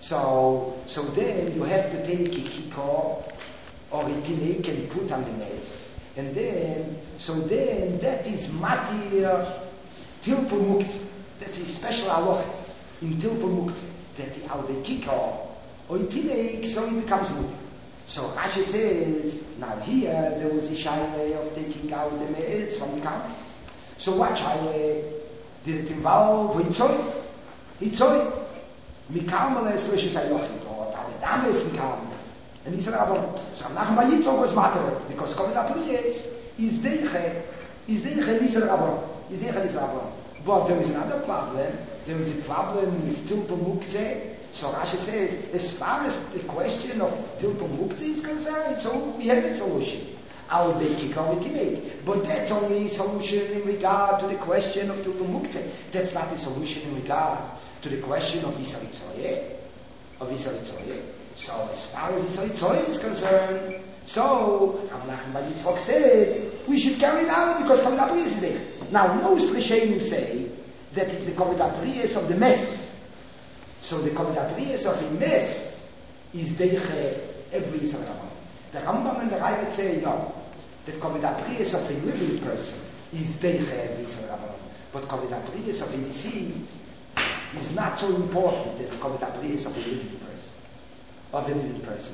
S1: so so then you have to take a kikor or a tinik and put on the mess, and then so then that is matir tilpul muktzeh. That's a special halacha in tilpul muktzeh that the al the kikor. Or tinek, so it becomes mutter. So Rashi says, now here there was a shaila of taking out the mez from the camels. So what shaila did it involve? Hitzoy, hitzoy, mikameles l'shes ayochit, or ta'adames mikameles. And he said, so Nachman Bar Yitzchok was matter because Kovet HaPriyes is deiche, is deiche Nisar Rabban, is deiche Nisar Rabban. But there is another problem. There is a problem with tilpul muktzeh. So Rashi says, as far as the question of tilpul muktzeh is concerned, so we have a solution. Our dekikavitinek. But that's only a solution in regard to the question of tilpul muktzeh. That's not a solution in regard to the question of Isar Yitzoyeh. Of Isar Yitzoyeh. So as far as Isar Yitzoyeh is concerned, so Rav Nachman Bar Yitzchok said, we should carry it out because Kovet HaPriyes is there. Now most Rishonim say that it's the Kovet HaPriyes of the mess. So the Kovet HaPriyes of a mess is deiche every Yisrael Rabban. The Rambam and the Raivet say no. The Kovet HaPriyes of a living person is deiche every Yisrael Rabban. But Kovet HaPriyes of a deceased is not so important as the Kovet HaPriyes of a living person. Of a living person.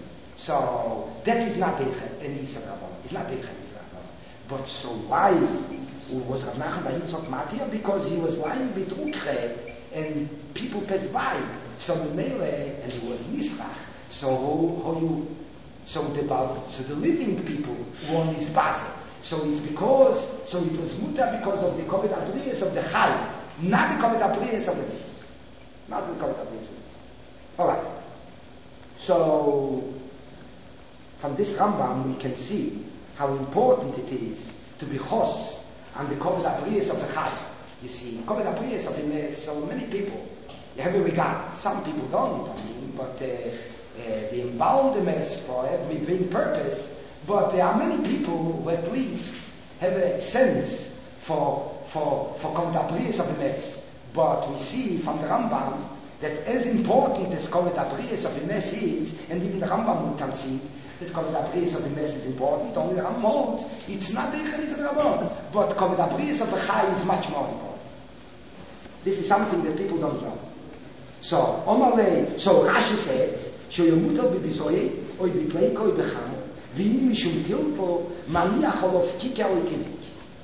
S1: So that is not deiche any Yisrael Rabban. It's not deiche Yisrael Rabban. But so why was Rav Nachman Bar Yitzchok matir? Because he was lying b'drukche and people passed by. So the mele and he was nisrach. So how you? So the so the living people were nisbaze. So it's because so it was mutar because of the Kovet HaPriyes of the chai, not the Kovet HaPriyes of the beast, not the Kovet HaPriyes of the beast. All right. So from this Rambam we can see how important it is to be chos and the Koved Abriyas of the Chai. You see, Koved Abriyas of him, so many people, you have a regard. Some people don't, I mean, but uh, uh, they embalm the mess for every big purpose. But there are many people who at least have a sense for for for Koved Abriyas of the mess. But we see from the Rambam that as important as Koved Abriyas of the mess is, and even the Rambam would concede that Koved Abriyas of the mess is important, only the Rambam holds it's not the Ichanis of the Rambam, but Koved Abriyas of the Chai is much more important. This is something that people don't know. So, Omalei, so Rashi says, Shoyomutel bibizoye, oi bipleiko, oi becham, v'im mishum tilpo, maniach olof kikya oitinik.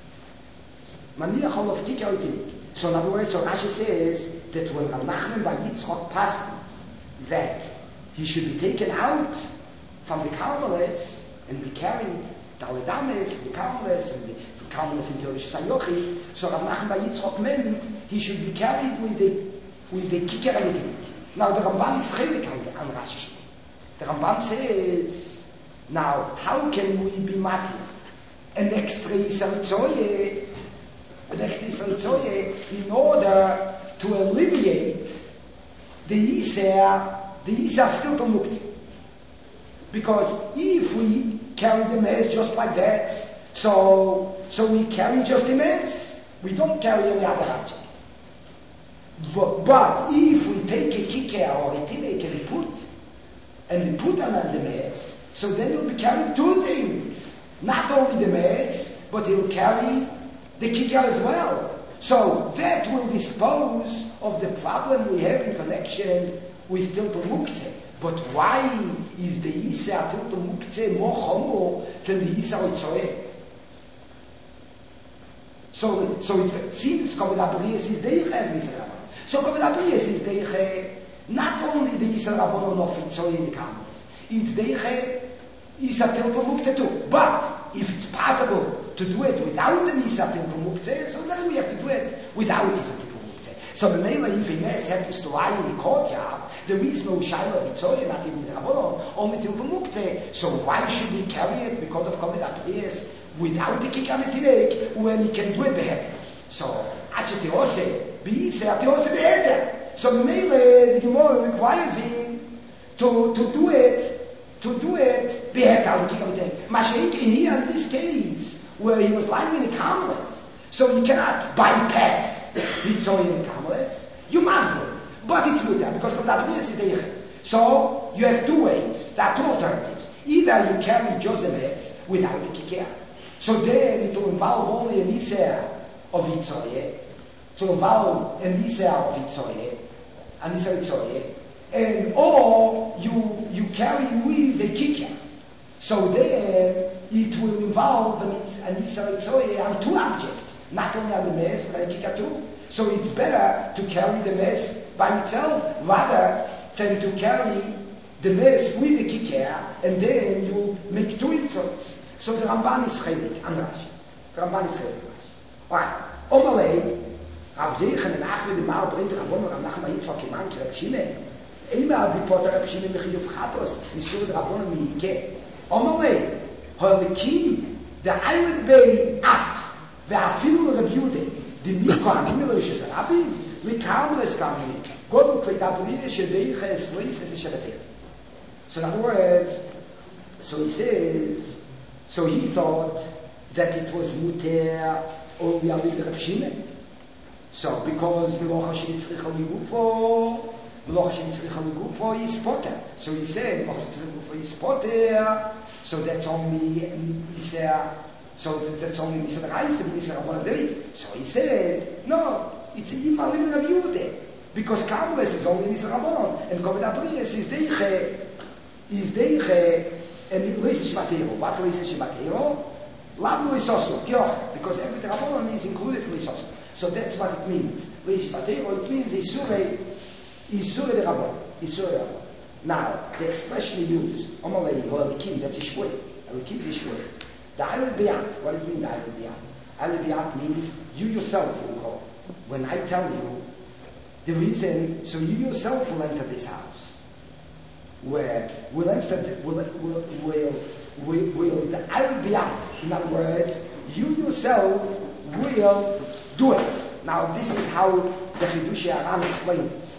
S1: Maniach olof kikya oitinik. So in other words, so Rashi says that when Rav Nachman bar Yitzchok passed that he should be taken out from the Karmeles and be carried the Aledames, the Karmeles, and the, the Karmeles in Yerush Sayochi, so Rav Nachman bar Yitzchok meant he should be carried with the with the kicker and the Now the Ramban is chelik on Rashi. The Ramban says, now how can we be mati an extra Yisrael an extra Yisrael in order to alleviate the Yisrael, the Yisrael still to mukti? Because if we carry the mess just like that, so so we carry just the mess, we don't carry any other object. But, but if we take a kicker or a tineke and we put, and we put on the mess, so then you'll be carrying two things. Not only the mess, but he'll carry the kicker as well. So that will dispose of the problem we have in connection with Tiltul Muktzeh. But why is the Yisra Tiltul Muktzeh more chomo than the Yisra Otzoeh? So, so it seems Koved Abriyas is Deiche and Yisra. So Koved Abriyas is Deiche, not only the Yisra Rabbanon of Otzoeh in the Karmeles, it's Deiche Yisra Tiltul Muktzeh too. But if it's possible to do it without the Yisra Tiltul Muktzeh, so then we have to do it without Yisra Tiltul Muktzeh. So the Mela, if a mess happens to lie in the courtyard, there is no Shaila of Otzoeh, not even the Rabbanon, only Tiltul Muktzeh. So why should we carry it because of Koved Abriyas without the kicker netilek when he can do it behead? So Ache Teose, Be'isa Teose behead. So the Mele, the Gemara requires him to to do it, to do it behead out the kicker netilek. Mashenkin here in this case where he was lying in the Karmeles, so you cannot bypass the Tzoi in the Karmeles. You must do it, but it's good there because of that is the. So you have two ways. There are two alternatives. Either you carry just the mess without the kicker. So then it will involve only an Isser of Yitzoye, to involve an Isser of Yitzoye, an Isser Yitzoye, and or you you carry with the kicker. So then it will involve an, an Isser Yitzoye on two objects, not only on the mess but on the kicker too. So it's better to carry the mess by itself rather than to carry the mess with the kicker and then you make two Yitzoyes. So the Ramban is chelik on Rashi. The Ramban is chelik on Rashi. Alright. Omalei, Rav Yechon and Achmed the Mar bring the Rabbon Rav Nachman Yitzchak Iman to Rav Shimon. Eima the Potter Rav Shimon Mechiyuv Chatos is sure the Rabbon Miyike. Omalei, Holikim the Island Bay At the Afilu Rav Yude the Mikon Himelish Rabbi the Karmeles Karmeli God will play Dabriyah Shedeicha Es Leis Es Shebetel. So in other words, so he says. So he thought that it was muter only on the Reb Shimon. So because Melocha Shenitzricha Ligufo, Melocha Shenitzricha Ligufo is potter. So he said Melocha Shenitzricha Ligufo is potter. So that's only Yisra. So that's only Yisra Reis and Yisra Rabbanon Deris. So he said no, it's Yimalim Reb Yehuda because Karmeles is only Yisra Rabbanon and Koved Abriyas is Deiche is Deiche. And Luis Shimatero. What Luis Shimatero? Lav Luis Osu, Kioch, because every Rabbanon is included in Luis Osu. So that's what it means. Luis Shimatero, it means Isure, Isure de Rabbanon. Isure de Rabbanon. Now, the expression he used, Omalei, or Alikim, that's Ishwe. Alikim is Ishwe. The Ayel Biyat, what does it mean, the Ayel Biyat? Ayel Biyat means you yourself will go. When I tell you the reason, so you yourself will enter this house. where will instead will will will will, will I will be out. In other words, you yourself will do it. Now this is how the Chidushei Aran explains it.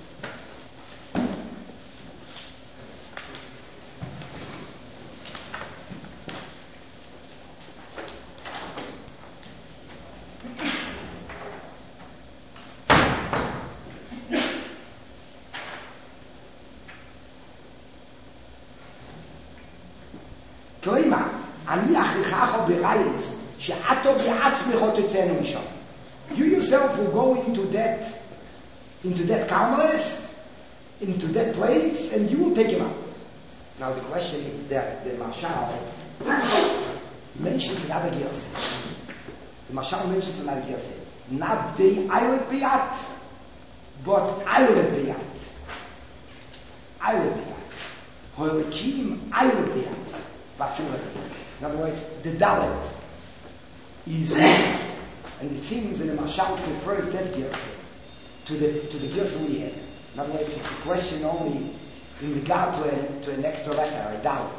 S1: כלומר, אני אכריחך ברייס שאתו בעצמך תצאנו משם. You yourself will go into that into that calmness, into that place, and you will take him out. Now the question is that the Mashal mentions another Girse. The Mashal mentions another Girse. Not the Eiled Biyat, but Eiled Biyat. Eiled Biyat. Hoilikim Eiled Biyat. In other words, the Dalet is missing. And it seems that the Mashal prefers that Girse to the to the Girse we have. In other words, it's a question only in regard to, a, to an extra letter, a Dalet.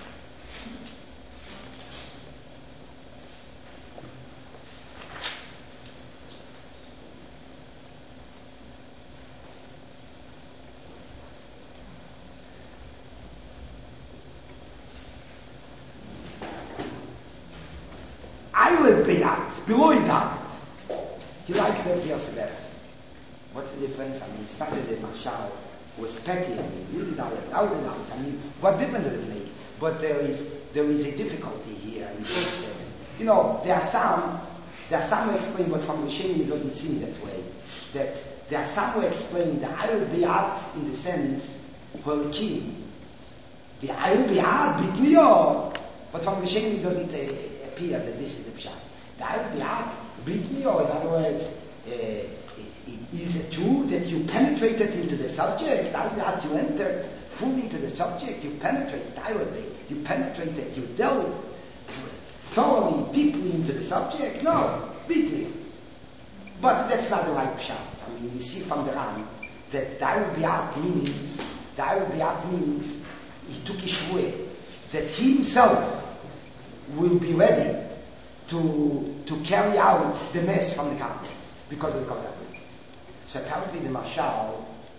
S1: Below that, he likes them Girse better. What's the difference? I mean, it's not that the Mashal was petty. I mean, really not without it. I mean, what difference does it make? But there is there is a difficulty here. In this, uh, you know, there are some there are some who explain, but from Rishonim it doesn't seem that way. That there are some who explain the Ayul Biyat in the sense Holikim. The Ayul Biyat Bitmiyah, but from Rishonim it doesn't uh, appear that this is the Pshat. The Ayul Biyat Bitmiyah, in other words, uh, is it true that you penetrated into the subject? That you entered fully into the subject, you penetrated directly, you penetrated, you delved thoroughly, deeply into the subject? No, deeply. But that's not the right pshat. I mean, we see from the Ram that Ayul Biyat means, the Ayul Biyat means he took his shvuah that he himself will be ready to to carry out the mess from the context because of the context. So apparently the Mashal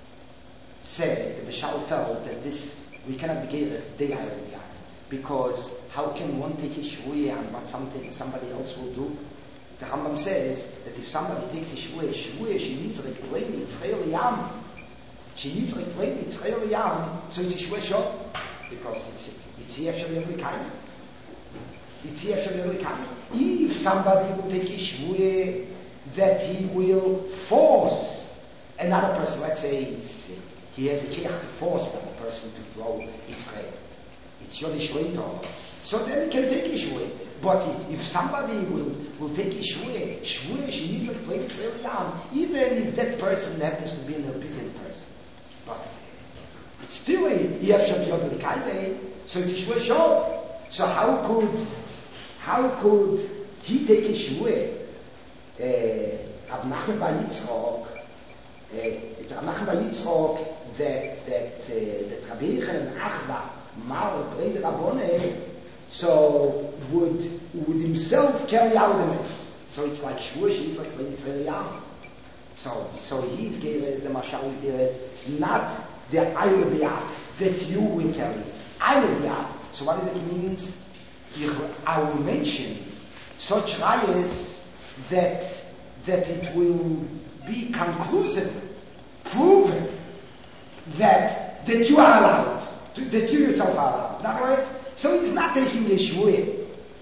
S1: said, the Mashal felt that this, we cannot begin as the Ayul Biyat, because how can one take a shvuah on what something somebody else will do? The Rambam says that if somebody takes a shvuah, shvuah, she needs reclaim Yitzchel Yam. She needs reclaim Yitzchel Yam, so it's a shvuah shot, because it's it's here for every kind. It's here for every kind. If somebody will take a shvuah that he will force another person, let's say it's, he has a kiach to force another person to throw Yitzchel. It's Yodish Leito. So then he can take a shvuah. But if somebody will, will take a shvuah, shvuah, she needs to play Yitzchel Yam, even if that person happens to be an obedient person. But it's still a Yef Shem Yod L'Kaidei, so it's a shvuah shor. So how could, how could he take a shvuah? Rab Nachman Bar Yitzchok, it's Rab Nachman Bar Yitzchok that that that Rabbi Yochanan and Achba Mar Brei Rabboni, so would would himself carry out the mess. So it's like shvuah, she's like Brei Yisrael Yam. So so he's given as the Mashal is there as not the Ayul Biyat that you will carry. Ayul Biyat. So what does it mean? I will mention such rayas that that it will be conclusive, proven that that you are allowed, to, that you yourself are allowed. In other words, so he's not taking a shvuah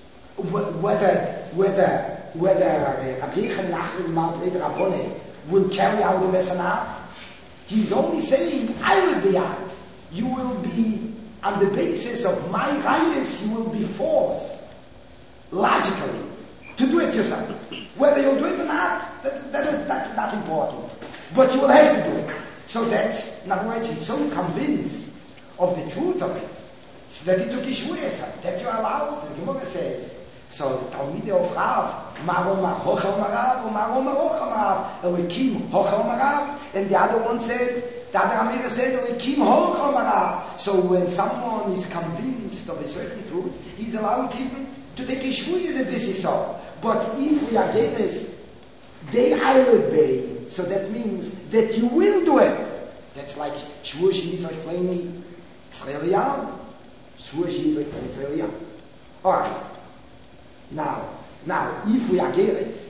S1: whether whether whether Rabbi Yochanan Achman Mar Brei Rabboni will carry out the mess or not. He's only saying, I will be out. You will be on the basis of my rayas, you will be forced logically to do it yourself. Whether you'll do it or not, that, that is that's not important. But you will have to do it. So that's, in other words, he's so convinced of the truth of it, so that he took his shvuah, that you are allowed. The Gemara says, so the Talmidei of Rav, Maroma Hochel Marav, Maroma Hochel Marav, Elikim Hochel Marav, and the other one said The Amir said, Kim Holchamara. So when someone is convinced of a certain truth, he's allowed him to take a shvuya that this is so. But if we are this, they Eiled Bay, so that means that you will do it. That's like shvuya she's like plainly Israeliyah. Shvuya she's like plainly Israeliyah. Alright. Now, now, if we are this,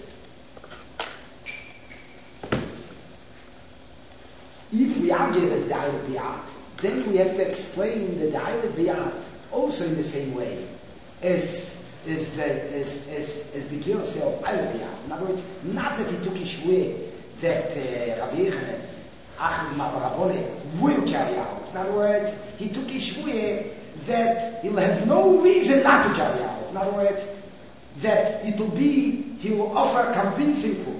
S1: if we argue as the Eiled Biyat, then we have to explain that the Eiled Biyat also in the same way as as the as as, as the Girse of Eiled Biyat. In other words, not that he took his way that uh, Rabbi Yechanan, Achim Mabarabone will carry out. In other words, he took his way that he'll have no reason not to carry out. In other words, that it will be, he will offer convincing proof.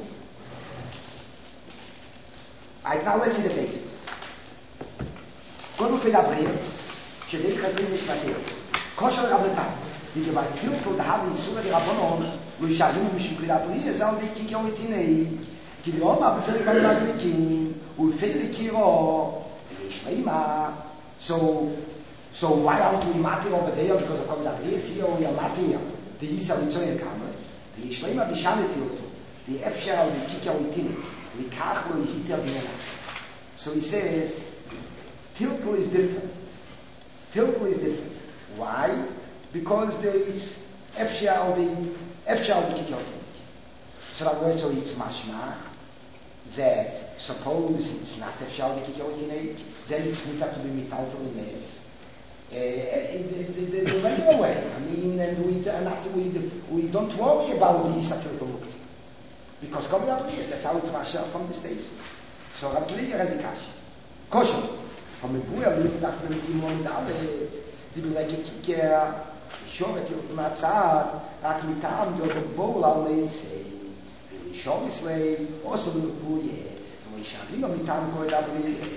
S1: Right, now let's see the basis. קודם כל הברייס, שדי חזרים משפטים. כושר רבנתם, וגבתיר פה דהב איסור דרבנון, וישאלים משום כל הברייס, על דקיקו ותינאי, כי לא מה בפרק המדליקים, ובפרק קירו, ויש לימה. So, so why aren't we matir over there? Because of the Abrius here, we are matir. The Yisrael Mitzoyen Kameras. The Yishlema Bishaneti Oto. The Efshar, the Kikya Uitini. The Kachlo, the Hitter Vienna. So he says, Tilkel is different. Tilkel is different. Why? Because there is Efshar, the Efshar, the Kikya Uitini. So that way, so it's mashma that suppose it's not Efshar, the Kikya Uitini, then it's not to be mital to the mess. Uh, the, the, the, the regular way. I mean, and we, and after we, we don't worry about the satirical looks. Because Kobi Abrius, that's how it's Masha from the States. So Rabbi has a cash. Kosher. From the Buya, we look after the Dimon Dale, the Bileke Kiker, the Shovet of the Matzad, Akmitam, the Bowl, I'll say, the Shovisley, also the Buya, the Shabim, Mitam, Kobi Abrius.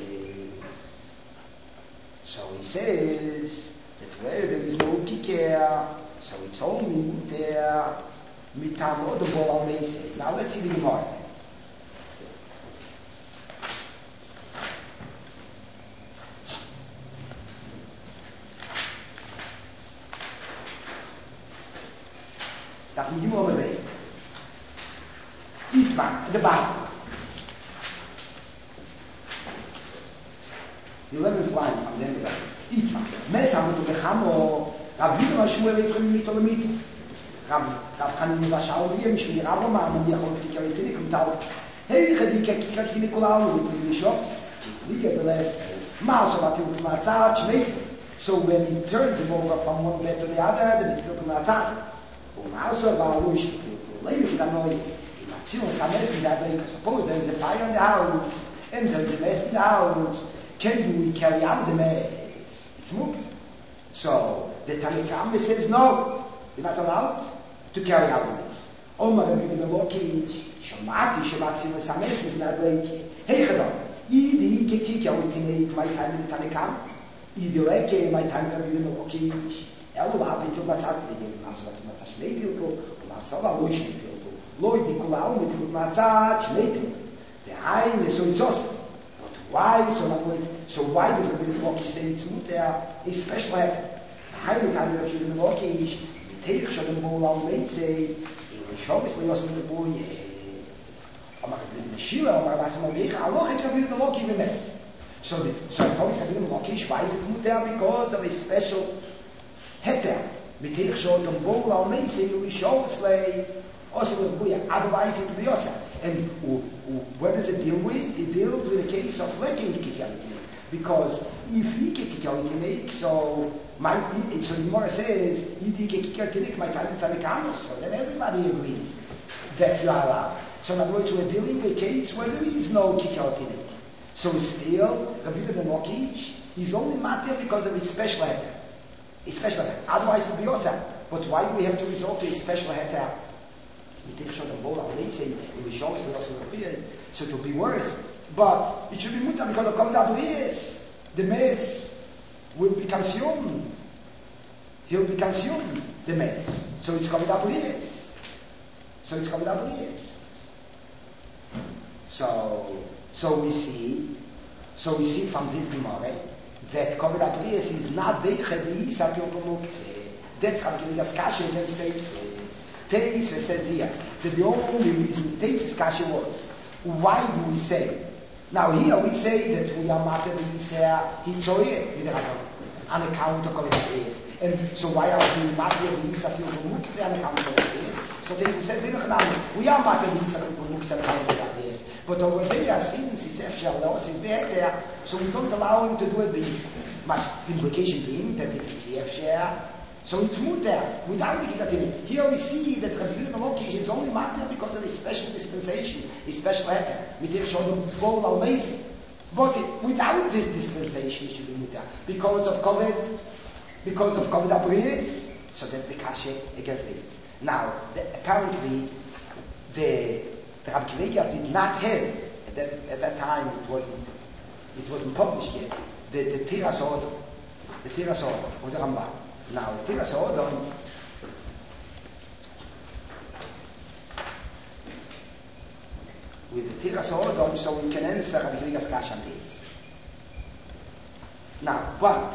S1: So he says that where there is no kiker, so it's only there mitam or the ball on say. Now let's see the Gemara. Dat moet je maar weten. Itma, de Bijbel. The eleventh line on the end of that. Itma. Mesa mutu bechamo. Rav Yudam HaShmuel Eifrim mito lemito. Rav Chanin Vashal Riem Shmi Rav Omar Mani Yachol Kikar Yitinik Mtal. Hey, Chadika Kikar Tinik Olam Utu Yishop. Liga Beles. Maso Vatil Matzah Shmei. So when he turns him over from one bed to the other, then he's Tilkum Matzah. Umaso Valush Leif Danoi. Imatzil Sames Midadai. Suppose there is a fire in the house and there is a mess in the house. Can we carry out the mess? It's moved. So the Tanakh says no, you're not allowed to carry out the mess. Omar Rabbi Meloki, Shomati, Shomati, Sames, is not like, hey, Chadon, Idi, Kiki, Kawitinate, my time in the Tanakh, Idi Leke, my time Rabbi Meloki, Elulav, to Matzat, Masat, Matzash, Natil, Masava, Lush, Lloyd, Nicolau, with Matzat, Natil. The high, so it's awesome. Why? So not wait. So why does the Milwaukee say it's not there? A special hat. Highly kind of the Milwaukee is the take shot and ball on may say it was obviously was the boy. I'm not going to the Shira or my some week. I look at the Milwaukee mess. So the so I told the Milwaukee why is it not there because of a special hat there. The take shot and ball on may say it was obviously also the boy. Otherwise it would be awesome. And uh, uh, what does it deal with? It deals with the case of lacking kikalitinate. Because if he kikalitinate, so my so the Gemara says Idi kikalitinate my time to so then everybody agrees that you are allowed. So in other words, we're dealing with a case where there is no kikalitinate. So still, Rabbi Meloki is only matter because of his special heter. His special heter. Otherwise it would be awesome. But why do we have to resort to a special heter? We take shot of bowl of racing, it will show us the loss of the so it will be worse. But it should be muta because of Kamda the mess will be consumed. He'll be consumed, the mess. So it's Kamda So it's Kamda So, so we see So we see from this Gemara that Koved Abrius is not Deiche Deisa Tilko Muktzeh. That's how the discussion against Teis. Teis says here that the only reason Teis' Kasha was, why do we say? Now here we say that we are Mater Deisa Hitzoye with the Rabban on account of Koved Abrius. And so why are we Mater Deisa Tilko Muktzeh on account of Koved Abrius? So Teis says in the we are Mater Deisa Tilko Muktzeh on account of Koved Abrius. But over there, since it's Efshel Los, is there, so we don't allow him to do it beast. But the implication being that if it's Efshel, so it's mutter without the Kikatin. Here we see that Rabbi Yehuda is only matter because of his special dispensation, his special letter. With Efshel Bol Al-Meisi. But it, without this dispensation, it should be mutter. Because of Koved, because of Koved Abrius, so that's the kasha against this. Now, the, apparently, the The Rabbi Kiva did not have at that, at that time. It wasn't. It wasn't published yet. The the Tiras Odom, the Tiras Odom of the Rambam. Now the Tiras Odom. With the Tiras Odom, so we can answer Rabbi Kiva's kasha on this. Now, but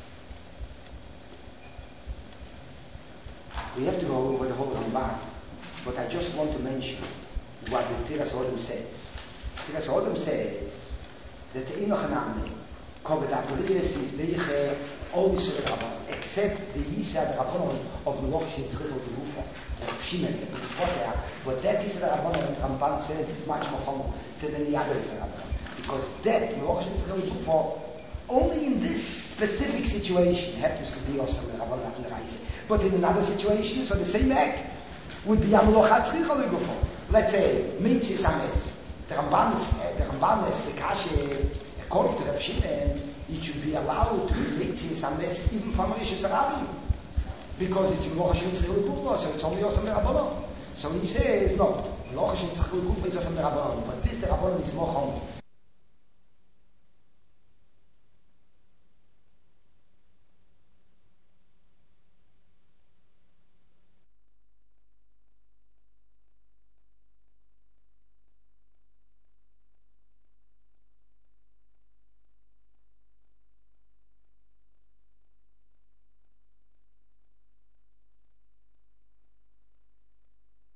S1: we have to go over the whole Rambam. But I just want to mention what the Tiras Odom says. Tiras Odom says that the Inochanami, Koved Abrius is Deiche, all the Surah Rabban, except the Yisad Rabban of the Loch Shetzrich of the Rufa, of Shimon, that is Potter, but that Yisad Rabban that Ramban says is much more common than the other Yisad Rabban. Because that, Loch Shetzrich of the Rufa, only in this specific situation happens to be also the Rabban Rabban Reise. But in another situation, so the same act would be Amloch Hatzrich of the Rufa. Let's say, Mitzis Ames, the Ramban is, the Ramban is the Kashe, according to Rav Shimon, it should be allowed to be Mitzis Ames even from Rishus Rabbi, because it's in Loch Hashem Tzchil Gufo, so it's only Osam Rabbanon. So he says, no, Loch Hashem Tzchil Gufo is Osam Rabbanon, but this the Rabbanon is more